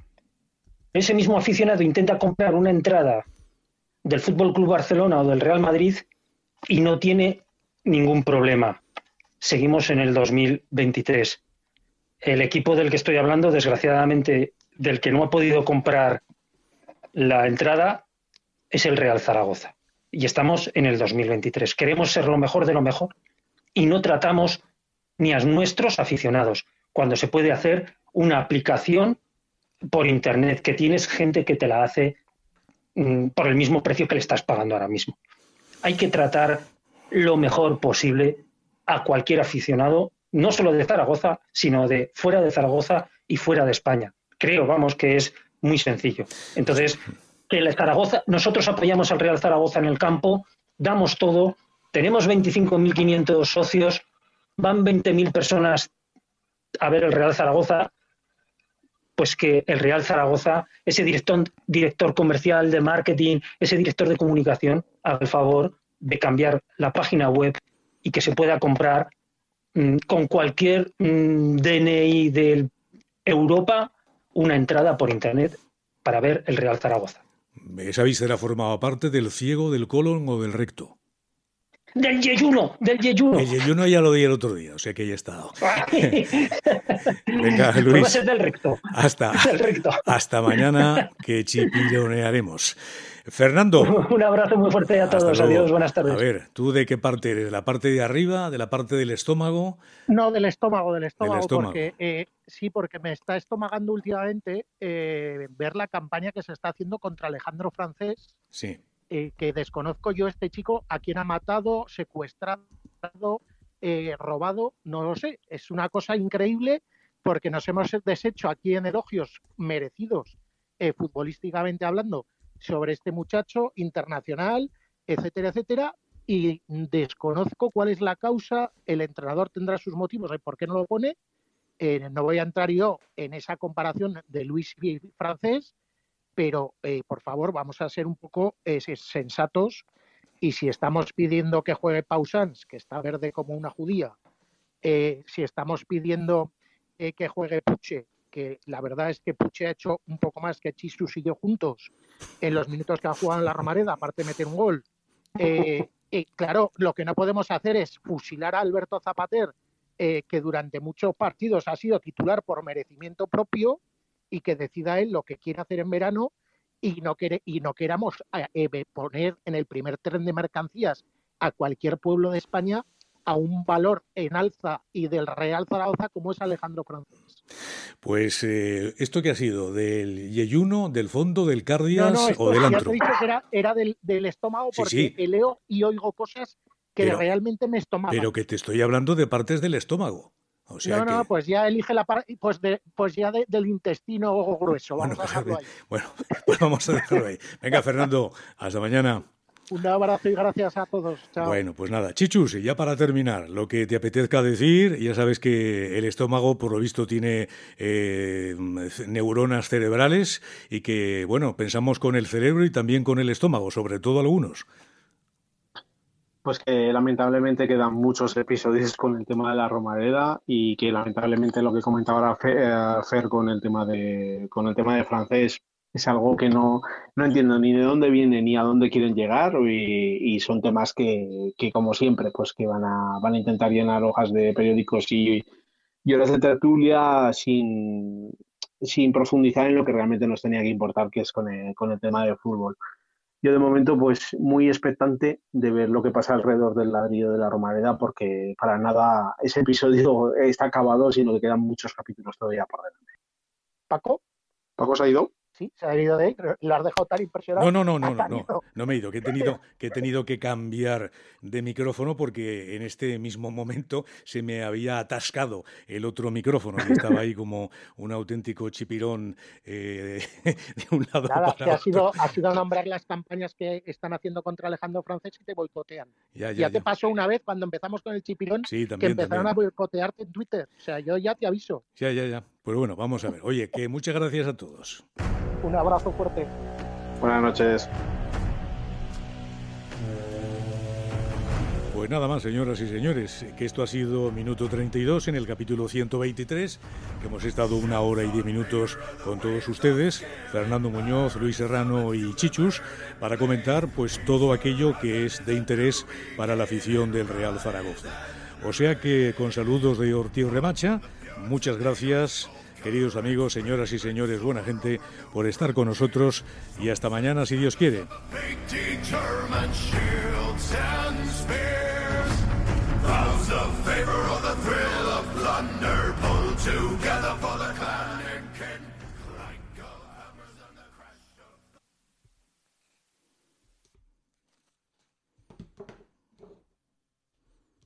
Ese mismo aficionado intenta comprar una entrada del F C Barcelona o del Real Madrid y no tiene ningún problema. Seguimos en el dos mil veintitrés. El equipo del que estoy hablando, desgraciadamente, del que no ha podido comprar la entrada, es el Real Zaragoza. Y estamos en el dos mil veintitrés. Queremos ser lo mejor de lo mejor y no tratamos ni a nuestros aficionados, cuando se puede hacer una aplicación por internet, que tienes gente que te la hace mm, por el mismo precio que le estás pagando ahora mismo. Hay que tratar lo mejor posible a cualquier aficionado, no solo de Zaragoza, sino de fuera de Zaragoza y fuera de España. Creo, vamos, que es muy sencillo. Entonces, que el Zaragoza, nosotros apoyamos al Real Zaragoza en el campo, damos todo, tenemos veinticinco mil quinientos socios, van veinte mil personas a ver el Real Zaragoza, pues que el Real Zaragoza, ese director, director comercial de marketing, ese director de comunicación, haga el favor de cambiar la página web y que se pueda comprar mmm, con cualquier mmm, D N I de Europa una entrada por internet para ver el Real Zaragoza. ¿Esa víscera formaba parte del ciego, del colon o del recto? Del yeyuno, del yeyuno. El yeyuno ya lo di el otro día, o sea que ya he estado. Venga, Luis. Pues va a ser del recto. Hasta, del recto. Hasta mañana, que chipironearemos. Fernando. Un abrazo muy fuerte a todos. Adiós, buenas tardes. A ver, ¿tú de qué parte eres? ¿De la parte de arriba? ¿De la parte del estómago? No, del estómago, del estómago. Del estómago. Porque, eh, sí, porque me está estomagando últimamente eh, ver la campaña que se está haciendo contra Alejandro Francés. Sí. Eh, que desconozco yo este chico a quien ha matado, secuestrado, eh, robado, no lo sé. Es una cosa increíble porque nos hemos deshecho aquí en elogios merecidos, eh, futbolísticamente hablando, sobre este muchacho internacional, etcétera, etcétera, y desconozco cuál es la causa. El entrenador tendrá sus motivos de por qué no lo pone. Eh, no voy a entrar yo en esa comparación de Luis y Francés, pero eh, por favor vamos a ser un poco eh, sensatos, y si estamos pidiendo que juegue Pausans, que está verde como una judía, eh, si estamos pidiendo eh, que juegue Puche, que la verdad es que Puche ha hecho un poco más que Chisus y yo juntos en los minutos que ha jugado en la Romareda, aparte de meter un gol. Eh, y claro, lo que no podemos hacer es fusilar a Alberto Zapater, eh, que durante muchos partidos ha sido titular por merecimiento propio, y que decida él lo que quiere hacer en verano, y no, quiere, y no queramos eh, poner en el primer tren de mercancías a cualquier pueblo de España a un valor en alza y del Real Zaragoza como es Alejandro Francés. Pues eh, ¿esto qué ha sido? ¿Del yeyuno, del fondo, del cardias no, no, o del antro? Ya te he dicho que era, era del, del estómago, porque sí, sí. leo y oigo cosas que pero, realmente me estomagan. Pero que te estoy hablando de partes del estómago. O sea no, que... no, pues ya elige la parte, pues, de, pues ya de, del intestino grueso. Vamos bueno, a dejarlo ahí. Bueno, pues vamos a dejarlo ahí. Venga, Fernando, hasta mañana. Un abrazo y gracias a todos. Chao. Bueno, pues nada, Chichus, y ya para terminar, lo que te apetezca decir, ya sabes que el estómago, por lo visto, tiene eh, neuronas cerebrales y que, bueno, pensamos con el cerebro y también con el estómago, sobre todo algunos. Pues que lamentablemente quedan muchos episodios con el tema de la Romareda y que lamentablemente lo que comentaba ahora Fer, Fer con el tema de con el tema de Francés es algo que no, no entiendo ni de dónde viene ni a dónde quieren llegar y, y son temas que, que como siempre pues que van a van a intentar llenar hojas de periódicos y, y horas de tertulia sin, sin profundizar en lo que realmente nos tenía que importar, que es con el, con el tema del fútbol. Yo de momento pues muy expectante de ver lo que pasa alrededor del ladrillo de la Romareda, porque para nada ese episodio está acabado, sino que quedan muchos capítulos todavía por delante. ¿Paco? ¿Paco se ha ido? Sí, se ha ido de ahí, lo has dejado tan impresionado. No, no, no, no, no, no, no me he ido, que he tenido, que he tenido que cambiar de micrófono porque en este mismo momento se me había atascado el otro micrófono y estaba ahí como un auténtico chipirón eh, de, de un lado Nada, para que otro. ha sido, ha sido nombrar las campañas que están haciendo contra Alejandro Francés y te boicotean. Ya, ya, ya te ya. pasó una vez cuando empezamos con el chipirón, sí, también, que empezaron también. a boicotearte en Twitter. O sea, yo ya te aviso. Ya, ya, ya. Pues bueno, vamos a ver. Oye, que muchas gracias a todos. Un abrazo fuerte. Buenas noches. Pues nada más, señoras y señores, que esto ha sido Minuto treinta y dos en el capítulo ciento veintitrés, que hemos estado una hora y diez minutos con todos ustedes, Fernando Muñoz, Luis Serrano y Chichus, para comentar pues todo aquello que es de interés para la afición del Real Zaragoza. O sea que con saludos de Ortiz Remacha, muchas gracias, queridos amigos, señoras y señores, buena gente, por estar con nosotros y hasta mañana si Dios quiere. Of favor or the thrill of plunder, pulled together for the class.